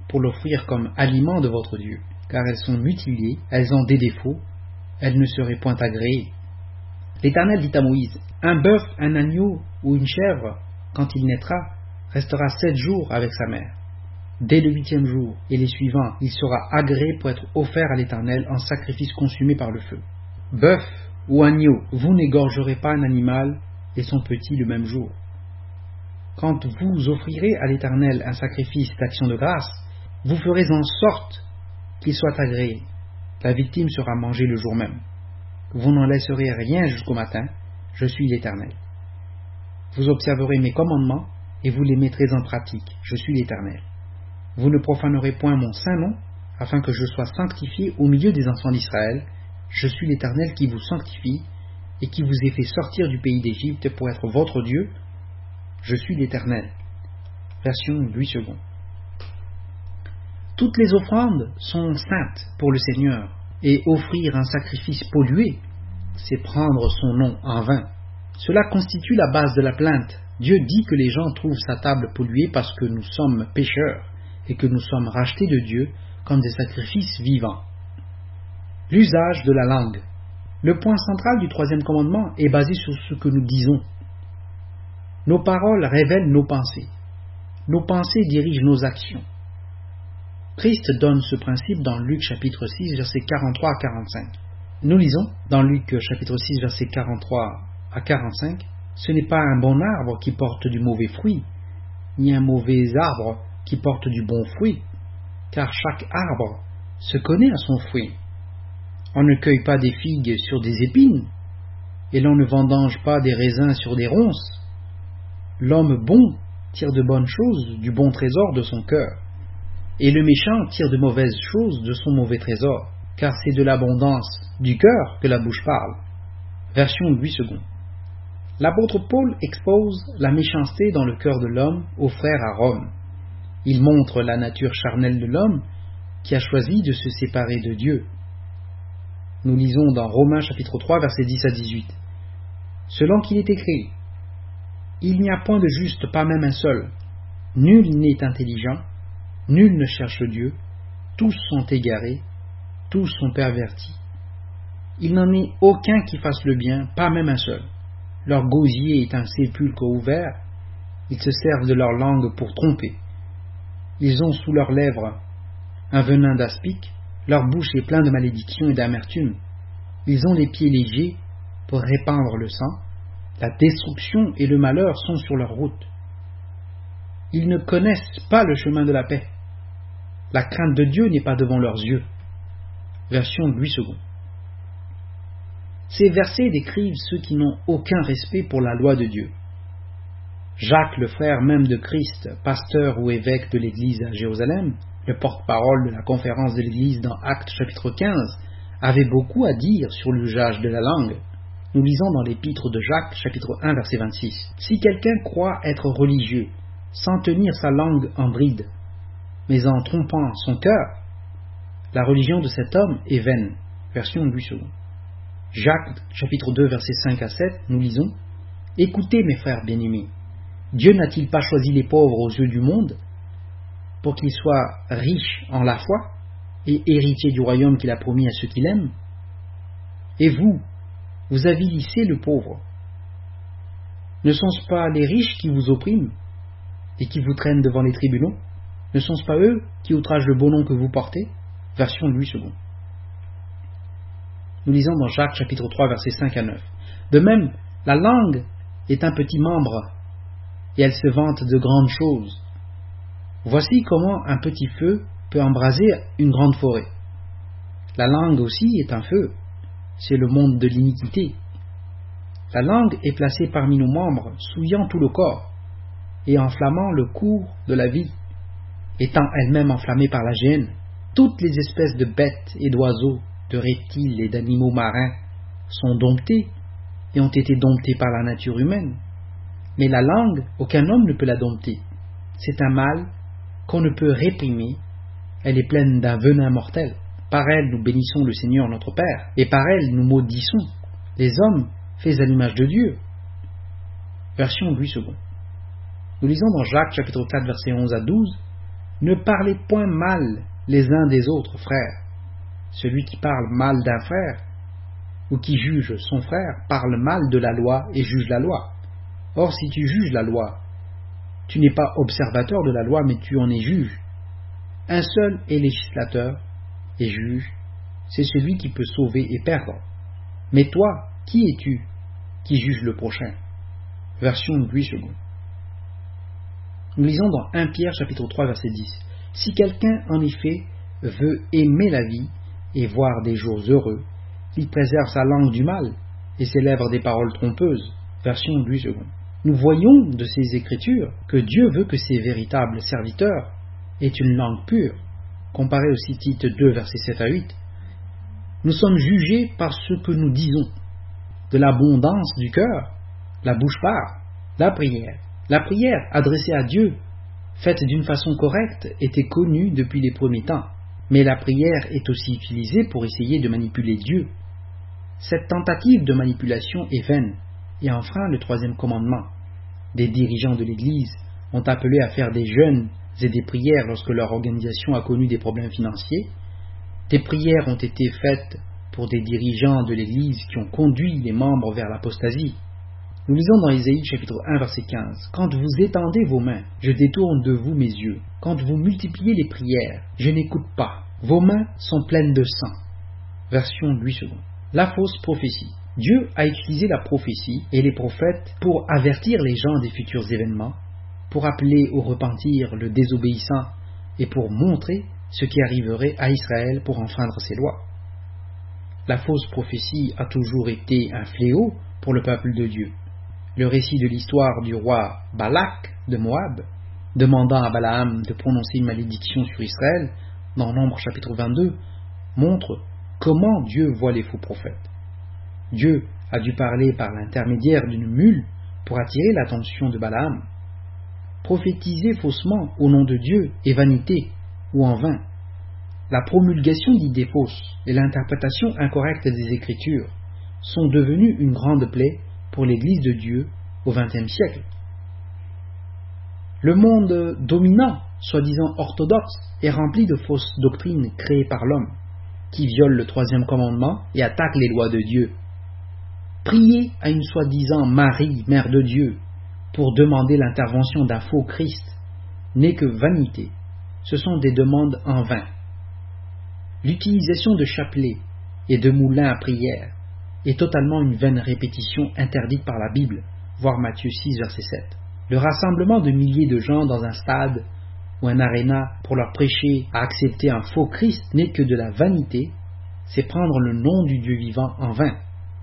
pour l'offrir comme aliment de votre Dieu, car elles sont mutilées, elles ont des défauts, elles ne seraient point agréées. L'Éternel dit à Moïse, un bœuf, un agneau ou une chèvre, quand il naîtra, restera sept jours avec sa mère. Dès le huitième jour et les suivants, il sera agréé pour être offert à l'Éternel en sacrifice consumé par le feu. Bœuf ou agneau, vous n'égorgerez pas un animal et son petit le même jour. Quand vous offrirez à l'Éternel un sacrifice d'action de grâce, vous ferez en sorte qu'il soit agréé. La victime sera mangée le jour même. Vous n'en laisserez rien jusqu'au matin, je suis l'Éternel. Vous observerez mes commandements et vous les mettrez en pratique, je suis l'Éternel. Vous ne profanerez point mon saint nom, afin que je sois sanctifié au milieu des enfants d'Israël. Je suis l'Éternel qui vous sanctifie et qui vous ai fait sortir du pays d'Égypte pour être votre Dieu. Je suis l'Éternel. Version Louis second. Toutes les offrandes sont saintes pour le Seigneur, et offrir un sacrifice pollué, c'est prendre son nom en vain. Cela constitue la base de la plainte. Dieu dit que les gens trouvent sa table polluée parce que nous sommes pécheurs et que nous sommes rachetés de Dieu comme des sacrifices vivants. L'usage de la langue. Le point central du troisième commandement est basé sur ce que nous disons. Nos paroles révèlent nos pensées. Nos pensées dirigent nos actions. Christ donne ce principe dans Luc chapitre six, versets quarante-trois à quarante-cinq. Nous lisons dans Luc chapitre six, versets quarante-trois à quarante-cinq, « Ce n'est pas un bon arbre qui porte du mauvais fruit, ni un mauvais arbre qui porte du bon fruit, car chaque arbre se connaît à son fruit. On ne cueille pas des figues sur des épines, et l'on ne vendange pas des raisins sur des ronces. L'homme bon tire de bonnes choses du bon trésor de son cœur, et le méchant tire de mauvaises choses de son mauvais trésor, car c'est de l'abondance du cœur que la bouche parle. » Version Louis second. L'apôtre Paul expose la méchanceté dans le cœur de l'homme aux frères à Rome. Il montre la nature charnelle de l'homme qui a choisi de se séparer de Dieu. Nous lisons dans Romains chapitre trois, versets dix à dix-huit. « Selon qu'il est écrit, il n'y a point de juste, pas même un seul. Nul n'est intelligent, nul ne cherche Dieu, tous sont égarés, tous sont pervertis. Il n'en est aucun qui fasse le bien, pas même un seul. Leur gosier est un sépulcre ouvert, ils se servent de leur langue pour tromper. Ils ont sous leurs lèvres un venin d'aspic, leur bouche est pleine de malédiction et d'amertume. Ils ont les pieds légers pour répandre le sang, la destruction et le malheur sont sur leur route. Ils ne connaissent pas le chemin de la paix. La crainte de Dieu n'est pas devant leurs yeux. » Version Louis second. Ces versets décrivent ceux qui n'ont aucun respect pour la loi de Dieu. Jacques, le frère même de Christ, pasteur ou évêque de l'Église à Jérusalem, le porte-parole de la conférence de l'Église dans Actes chapitre quinze, avait beaucoup à dire sur l'usage de la langue. Nous lisons dans l'épître de Jacques chapitre un verset vingt-six. « Si quelqu'un croit être religieux, sans tenir sa langue en bride, mais en trompant son cœur, la religion de cet homme est vaine. » Version Louis second. Jacques chapitre deux versets cinq à sept, nous lisons « Écoutez mes frères bien-aimés, Dieu n'a-t-il pas choisi les pauvres aux yeux du monde pour qu'ils soient riches en la foi et héritiers du royaume qu'il a promis à ceux qui l'aiment? Et vous, vous avilissez le pauvre. Ne sont-ce pas les riches qui vous oppriment et qui vous traînent devant les tribunaux? Ne sont-ce pas eux qui outragent le beau nom que vous portez? » Version Louis second. Nous lisons dans Jacques chapitre trois versets cinq à neuf. De même, la langue est un petit membre et elle se vante de grandes choses. Voici comment un petit feu peut embraser une grande forêt. La langue aussi est un feu, c'est le monde de l'iniquité. La langue est placée parmi nos membres, souillant tout le corps et enflammant le cours de la vie, étant elle-même enflammée par la gêne. Toutes les espèces de bêtes et d'oiseaux, de reptiles et d'animaux marins sont domptés et ont été domptés par la nature humaine. Mais la langue, aucun homme ne peut la dompter. C'est un mal qu'on ne peut réprimer. Elle est pleine d'un venin mortel. Par elle, nous bénissons le Seigneur notre Père, et par elle, nous maudissons les hommes faits à l'image de Dieu. Version Louis second. Nous lisons dans Jacques chapitre quatre versets onze à douze. Ne parlez point mal les uns des autres, frères. Celui qui parle mal d'un frère ou qui juge son frère parle mal de la loi et juge la loi. Or, si tu juges la loi, tu n'es pas observateur de la loi, mais tu en es juge. Un seul est législateur et juge, c'est celui qui peut sauver et perdre. Mais toi, qui es-tu qui juge le prochain? Version Louis second. Nous lisons dans premier Pierre chapitre trois verset dix. Si quelqu'un en effet veut aimer la vie et voir des jours heureux, il préserve sa langue du mal et ses lèvres des paroles trompeuses. Version Louis second. Nous voyons de ces écritures que Dieu veut que ses véritables serviteurs aient une langue pure. Comparé aussi Tite deux versets sept à huit. Nous sommes jugés par ce que nous disons. De l'abondance du cœur, la bouche parle. La prière. La prière adressée à Dieu, faite d'une façon correcte, était connue depuis les premiers temps. Mais la prière est aussi utilisée pour essayer de manipuler Dieu. Cette tentative de manipulation est vaine et enfreint le troisième commandement. Des dirigeants de l'Église ont appelé à faire des jeûnes et des prières lorsque leur organisation a connu des problèmes financiers. Des prières ont été faites pour des dirigeants de l'Église qui ont conduit les membres vers l'apostasie. Nous lisons dans Ésaïe chapitre un verset quinze. « Quand vous étendez vos mains, je détourne de vous mes yeux. Quand vous multipliez les prières, je n'écoute pas. Vos mains sont pleines de sang. » Version Louis second. La fausse prophétie. Dieu a utilisé la prophétie et les prophètes pour avertir les gens des futurs événements, pour appeler au repentir le désobéissant et pour montrer ce qui arriverait à Israël pour enfreindre ses lois. La fausse prophétie a toujours été un fléau pour le peuple de Dieu. Le récit de l'histoire du roi Balak de Moab, demandant à Balaam de prononcer une malédiction sur Israël, dans Nombre chapitre vingt-deux, montre comment Dieu voit les faux prophètes. Dieu a dû parler par l'intermédiaire d'une mule pour attirer l'attention de Balaam. Prophétiser faussement au nom de Dieu est vanité ou en vain. La promulgation d'idées fausses et l'interprétation incorrecte des Écritures sont devenues une grande plaie pour l'Église de Dieu au vingtième siècle. Le monde dominant, soi-disant orthodoxe, est rempli de fausses doctrines créées par l'homme, qui violent le troisième commandement et attaquent les lois de Dieu. Prier à une soi-disant Marie, mère de Dieu, pour demander l'intervention d'un faux Christ n'est que vanité. Ce sont des demandes en vain. L'utilisation de chapelets et de moulins à prière est totalement une vaine répétition interdite par la Bible, voir Matthieu six verset sept. Le rassemblement de milliers de gens dans un stade ou un aréna pour leur prêcher à accepter un faux Christ n'est que de la vanité, c'est prendre le nom du Dieu vivant en vain.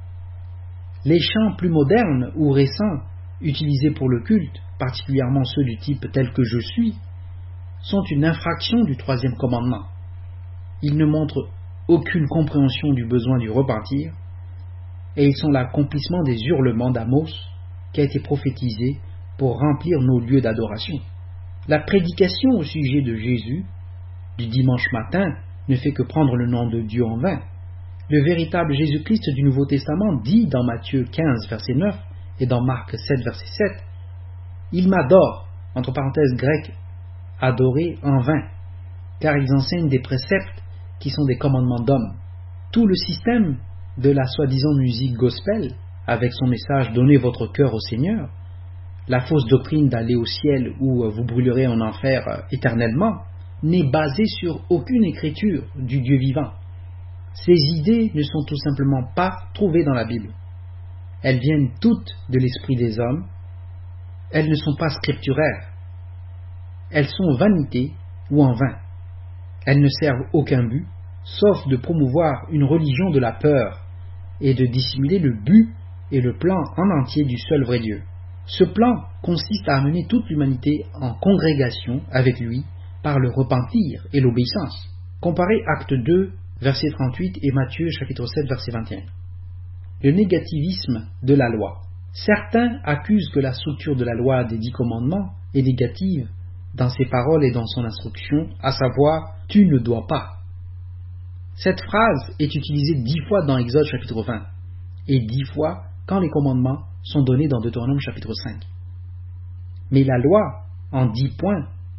Les chants plus modernes ou récents, utilisés pour le culte, particulièrement ceux du type tel que je suis, sont une infraction du troisième commandement. Ils ne montrent aucune compréhension du besoin du repentir, et ils sont l'accomplissement des hurlements d'Amos qui a été prophétisé pour remplir nos lieux d'adoration. La prédication au sujet de Jésus du dimanche matin ne fait que prendre le nom de Dieu en vain. Le véritable Jésus-Christ du Nouveau Testament dit dans Matthieu quinze verset neuf et dans Marc sept verset sept « Il m'adore » entre parenthèses grecques, adorer en vain, car ils enseignent des préceptes qui sont des commandements d'hommes. Tout le système de la soi-disant musique gospel, avec son message « Donnez votre cœur au Seigneur », la fausse doctrine d'aller au ciel où vous brûlerez en enfer éternellement, n'est basée sur aucune écriture du Dieu vivant. Ces idées ne sont tout simplement pas trouvées dans la Bible. Elles viennent toutes de l'esprit des hommes. Elles ne sont pas scripturaires. Elles sont vanité ou en vain. Elles ne servent aucun but, sauf de promouvoir une religion de la peur et de dissimuler le but et le plan en entier du seul vrai Dieu. Ce plan consiste à amener toute l'humanité en congrégation avec lui par le repentir et l'obéissance. Comparez Acte deux, verset trente-huit et Matthieu chapitre sept, verset vingt et un. Le négativisme de la loi. Certains accusent que la structure de la loi des dix commandements est négative dans ses paroles et dans son instruction, à savoir « tu ne dois pas ». Cette phrase est utilisée dix fois dans Exode chapitre vingt et dix fois quand les commandements sont donnés dans Deutéronome chapitre cinq. Mais la loi, en dix points,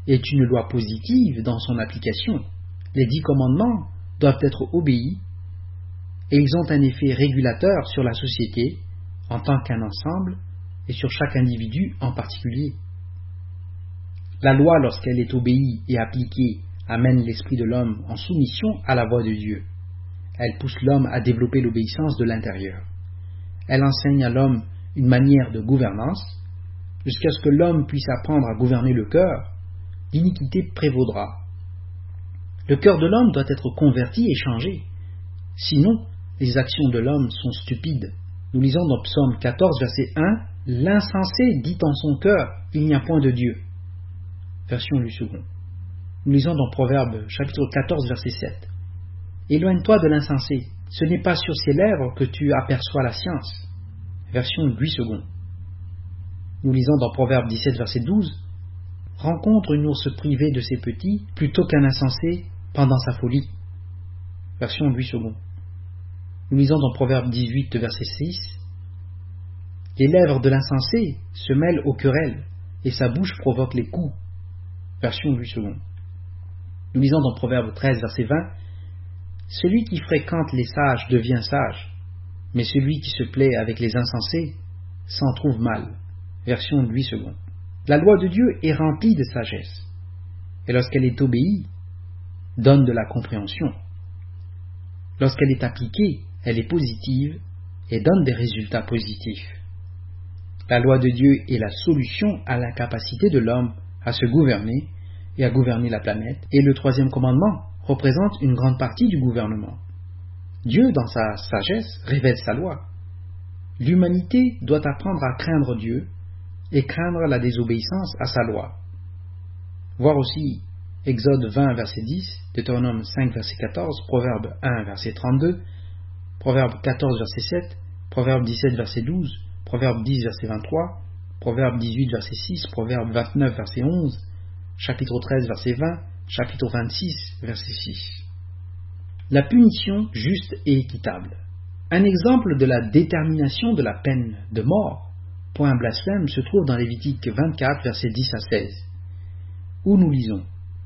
est une loi positive dans son application. Les dix commandements doivent être obéis et ils ont un effet régulateur sur la société en tant qu'un ensemble et sur chaque individu en particulier. La loi, lorsqu'elle est obéie et appliquée, amène l'esprit de l'homme en soumission à la voix de Dieu. Elle pousse l'homme à développer l'obéissance de l'intérieur. Elle enseigne à l'homme une manière de gouvernance. Jusqu'à ce que l'homme puisse apprendre à gouverner le cœur, l'iniquité prévaudra. Le cœur de l'homme doit être converti et changé. Sinon, les actions de l'homme sont stupides. Nous lisons dans Psaume quatorze, verset un, « L'insensé dit en son cœur, il n'y a point de Dieu. » Version Louis second. Nous lisons dans Proverbe, chapitre quatorze, verset sept. « Éloigne-toi de l'insensé, ce n'est pas sur ses lèvres que tu aperçois la science. » Version Louis second. Nous lisons dans Proverbe dix-sept, verset douze. « Rencontre une ours privée de ses petits, plutôt qu'un insensé pendant sa folie. » Version Louis second. Nous lisons dans Proverbe dix-huit, verset six. « Les lèvres de l'insensé se mêlent aux querelles, et sa bouche provoque les coups. » Version Louis second. Nous lisons dans Proverbe treize, verset vingt. « Celui qui fréquente les sages devient sage, mais celui qui se plaît avec les insensés s'en trouve mal. » Version Louis second. La loi de Dieu est remplie de sagesse, et lorsqu'elle est obéie, donne de la compréhension. Lorsqu'elle est appliquée, elle est positive et donne des résultats positifs. La loi de Dieu est la solution à l'incapacité de l'homme à se gouverner et à gouverner la planète, et le troisième commandement représente une grande partie du gouvernement. Dieu, dans sa sagesse, révèle sa loi. L'humanité doit apprendre à craindre Dieu et craindre la désobéissance à sa loi. Voir aussi Exode vingt, verset dix, Deutéronome cinq, verset quatorze, Proverbe un, verset trente-deux, Proverbe quatorze, verset sept, Proverbe dix-sept, verset douze, Proverbe dix, verset vingt-trois, Proverbe dix-huit, verset six, Proverbe vingt-neuf, verset onze, chapitre treize, verset vingt, chapitre vingt-six, verset six. La punition juste et équitable. Un exemple de la détermination de la peine de mort pour un blasphème se trouve dans Lévitique vingt-quatre, versets dix à seize, où nous lisons: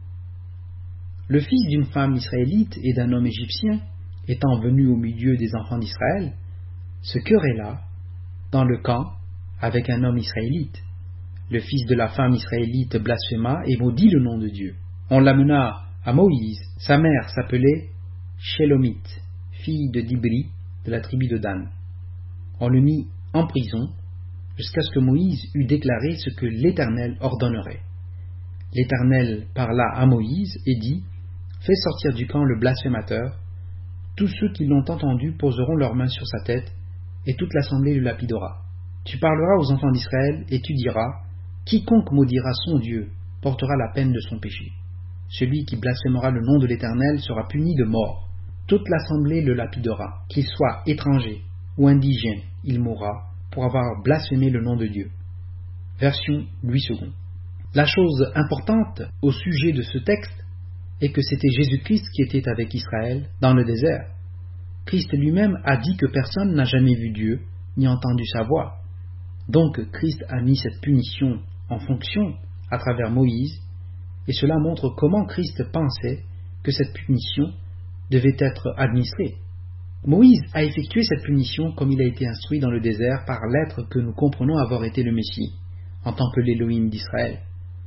Le fils d'une femme israélite et d'un homme égyptien, étant venu au milieu des enfants d'Israël, se querella dans le camp avec un homme israélite. Le fils de la femme israélite blasphéma et maudit le nom de Dieu. On l'amena à Moïse. Sa mère s'appelait Shélomite, fille de Dibri, de la tribu de Dan. On le mit en prison jusqu'à ce que Moïse eût déclaré ce que l'Éternel ordonnerait. L'Éternel parla à Moïse et dit: Fais sortir du camp le blasphémateur. Tous ceux qui l'ont entendu poseront leurs mains sur sa tête, et toute l'assemblée le lapidera. Tu parleras aux enfants d'Israël, et tu diras: Quiconque maudira son Dieu portera la peine de son péché. Celui qui blasphémera le nom de l'Éternel sera puni de mort. Toute l'assemblée le lapidera, qu'il soit étranger ou indigène, il mourra pour avoir blasphémé le nom de Dieu. Version Louis second. La chose importante au sujet de ce texte est que c'était Jésus-Christ qui était avec Israël dans le désert. Christ lui-même a dit que personne n'a jamais vu Dieu ni entendu sa voix. Donc Christ a mis cette punition en fonction à travers Moïse, et cela montre comment Christ pensait que cette punition devait être administrée. Moïse a effectué cette punition comme il a été instruit dans le désert par l'être que nous comprenons avoir été le Messie, en tant que l'Élohim d'Israël.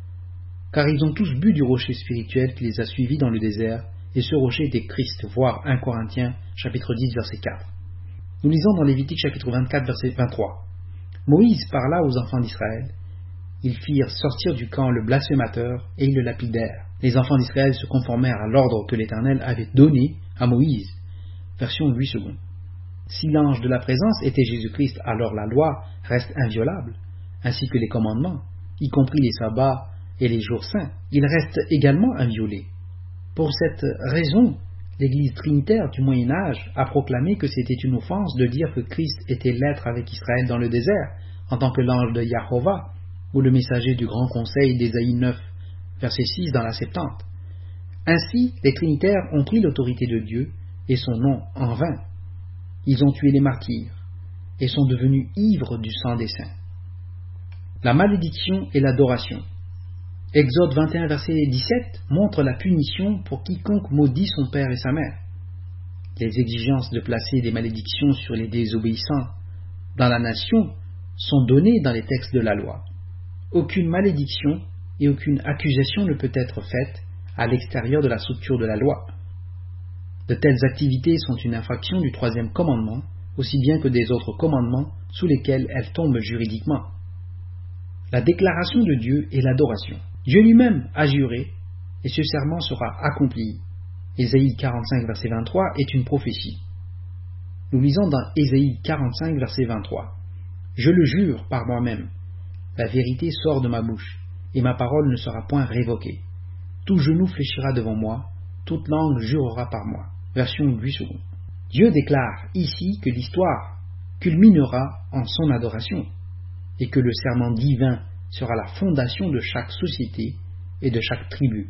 Car ils ont tous bu du rocher spirituel qui les a suivis dans le désert, et ce rocher était Christ, voir un Corinthiens chapitre dix, verset quatre. Nous lisons dans Lévitique chapitre vingt-quatre, verset vingt-trois. Moïse parla aux enfants d'Israël. Ils firent sortir du camp le blasphémateur et ils le lapidèrent. Les enfants d'Israël se conformèrent à l'ordre que l'Éternel avait donné à Moïse. Version Louis second. Si l'ange de la présence était Jésus-Christ, alors la loi reste inviolable, ainsi que les commandements, y compris les sabbats et les jours saints. Ils restent également inviolés. Pour cette raison, l'Église trinitaire du Moyen-Âge a proclamé que c'était une offense de dire que Christ était l'être avec Israël dans le désert, en tant que l'ange de Yahovah, ou le messager du Grand Conseil d'Ésaïe neuf, verset six dans la Septante. Ainsi, les trinitaires ont pris l'autorité de Dieu et son nom en vain. Ils ont tué les martyrs et sont devenus ivres du sang des saints. La malédiction et l'adoration. Exode vingt et un, verset dix-sept, montre la punition pour quiconque maudit son père et sa mère. Les exigences de placer des malédictions sur les désobéissants dans la nation sont données dans les textes de la loi. Aucune malédiction et aucune accusation ne peut être faite à l'extérieur de la structure de la loi. De telles activités sont une infraction du troisième commandement, aussi bien que des autres commandements sous lesquels elles tombent juridiquement. La déclaration de Dieu est l'adoration. Dieu lui-même a juré, et ce serment sera accompli. Ésaïe quarante-cinq, verset vingt-trois est une prophétie. Nous lisons dans Ésaïe quarante-cinq, verset vingt-trois. « Je le jure par moi-même, la vérité sort de ma bouche, et ma parole ne sera point révoquée. Tout genou fléchira devant moi, toute langue jurera par moi. » Version huit secondes. Dieu déclare ici que l'histoire culminera en son adoration, et que le serment divin sera la fondation de chaque société et de chaque tribu.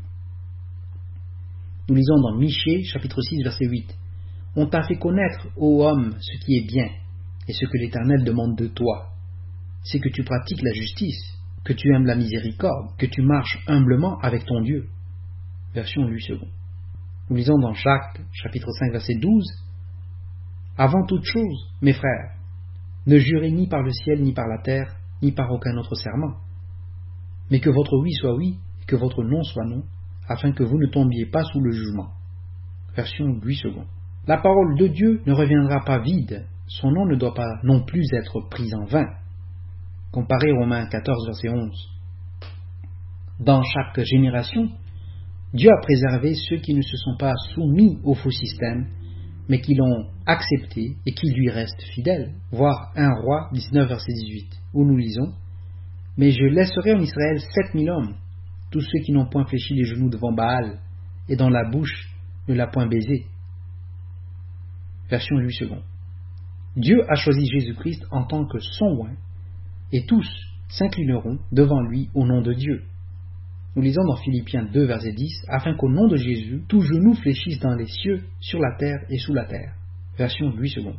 Nous lisons dans Michée, chapitre six, verset huit. « On t'a fait connaître, ô homme, ce qui est bien, et ce que l'Éternel demande de toi. C'est que tu pratiques la justice, que tu aimes la miséricorde, que tu marches humblement avec ton Dieu. » Version huit secondes. Nous lisons dans Jacques, chapitre cinq, verset douze. « Avant toute chose, mes frères, ne jurez ni par le ciel, ni par la terre, ni par aucun autre serment, mais que votre oui soit oui, et que votre non soit non, afin que vous ne tombiez pas sous le jugement. » Version huit secondes. La parole de Dieu ne reviendra pas vide, son nom ne doit pas non plus être pris en vain. Comparez Romains quatorze, verset onze. Dans chaque génération, Dieu a préservé ceux qui ne se sont pas soumis au faux système, mais qui l'ont accepté et qui lui restent fidèles. Voir un roi dix-neuf, verset dix-huit, où nous lisons « Mais je laisserai en Israël sept mille hommes, tous ceux qui n'ont point fléchi les genoux devant Baal, et dont la bouche ne l'a point baisé. » Version huit secondes. Dieu a choisi Jésus-Christ en tant que son oint, et tous s'inclineront devant lui au nom de Dieu. Nous lisons dans Philippiens deux, verset dix, « Afin qu'au nom de Jésus, tout genou fléchisse dans les cieux, sur la terre et sous la terre. » Version huit secondes.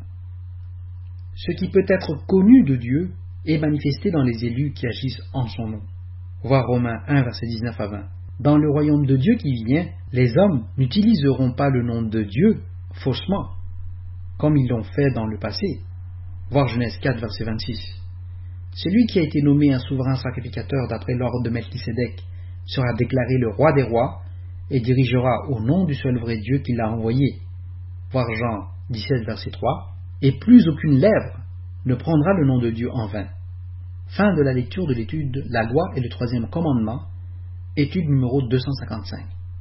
Ce qui peut être connu de Dieu est manifesté dans les élus qui agissent en son nom. Voir Romains un, verset dix-neuf à vingt. Dans le royaume de Dieu qui vient, les hommes n'utiliseront pas le nom de Dieu faussement, comme ils l'ont fait dans le passé. Voir Genèse quatre, verset vingt-six. Celui qui a été nommé un souverain sacrificateur d'après l'ordre de Melchisédek sera déclaré le roi des rois et dirigera au nom du seul vrai Dieu qui l'a envoyé. Voir Jean dix-sept, verset trois. Et plus aucune lèvre ne prendra le nom de Dieu en vain. Fin de la lecture de l'étude La loi et le troisième commandement, étude numéro deux cent cinquante-cinq.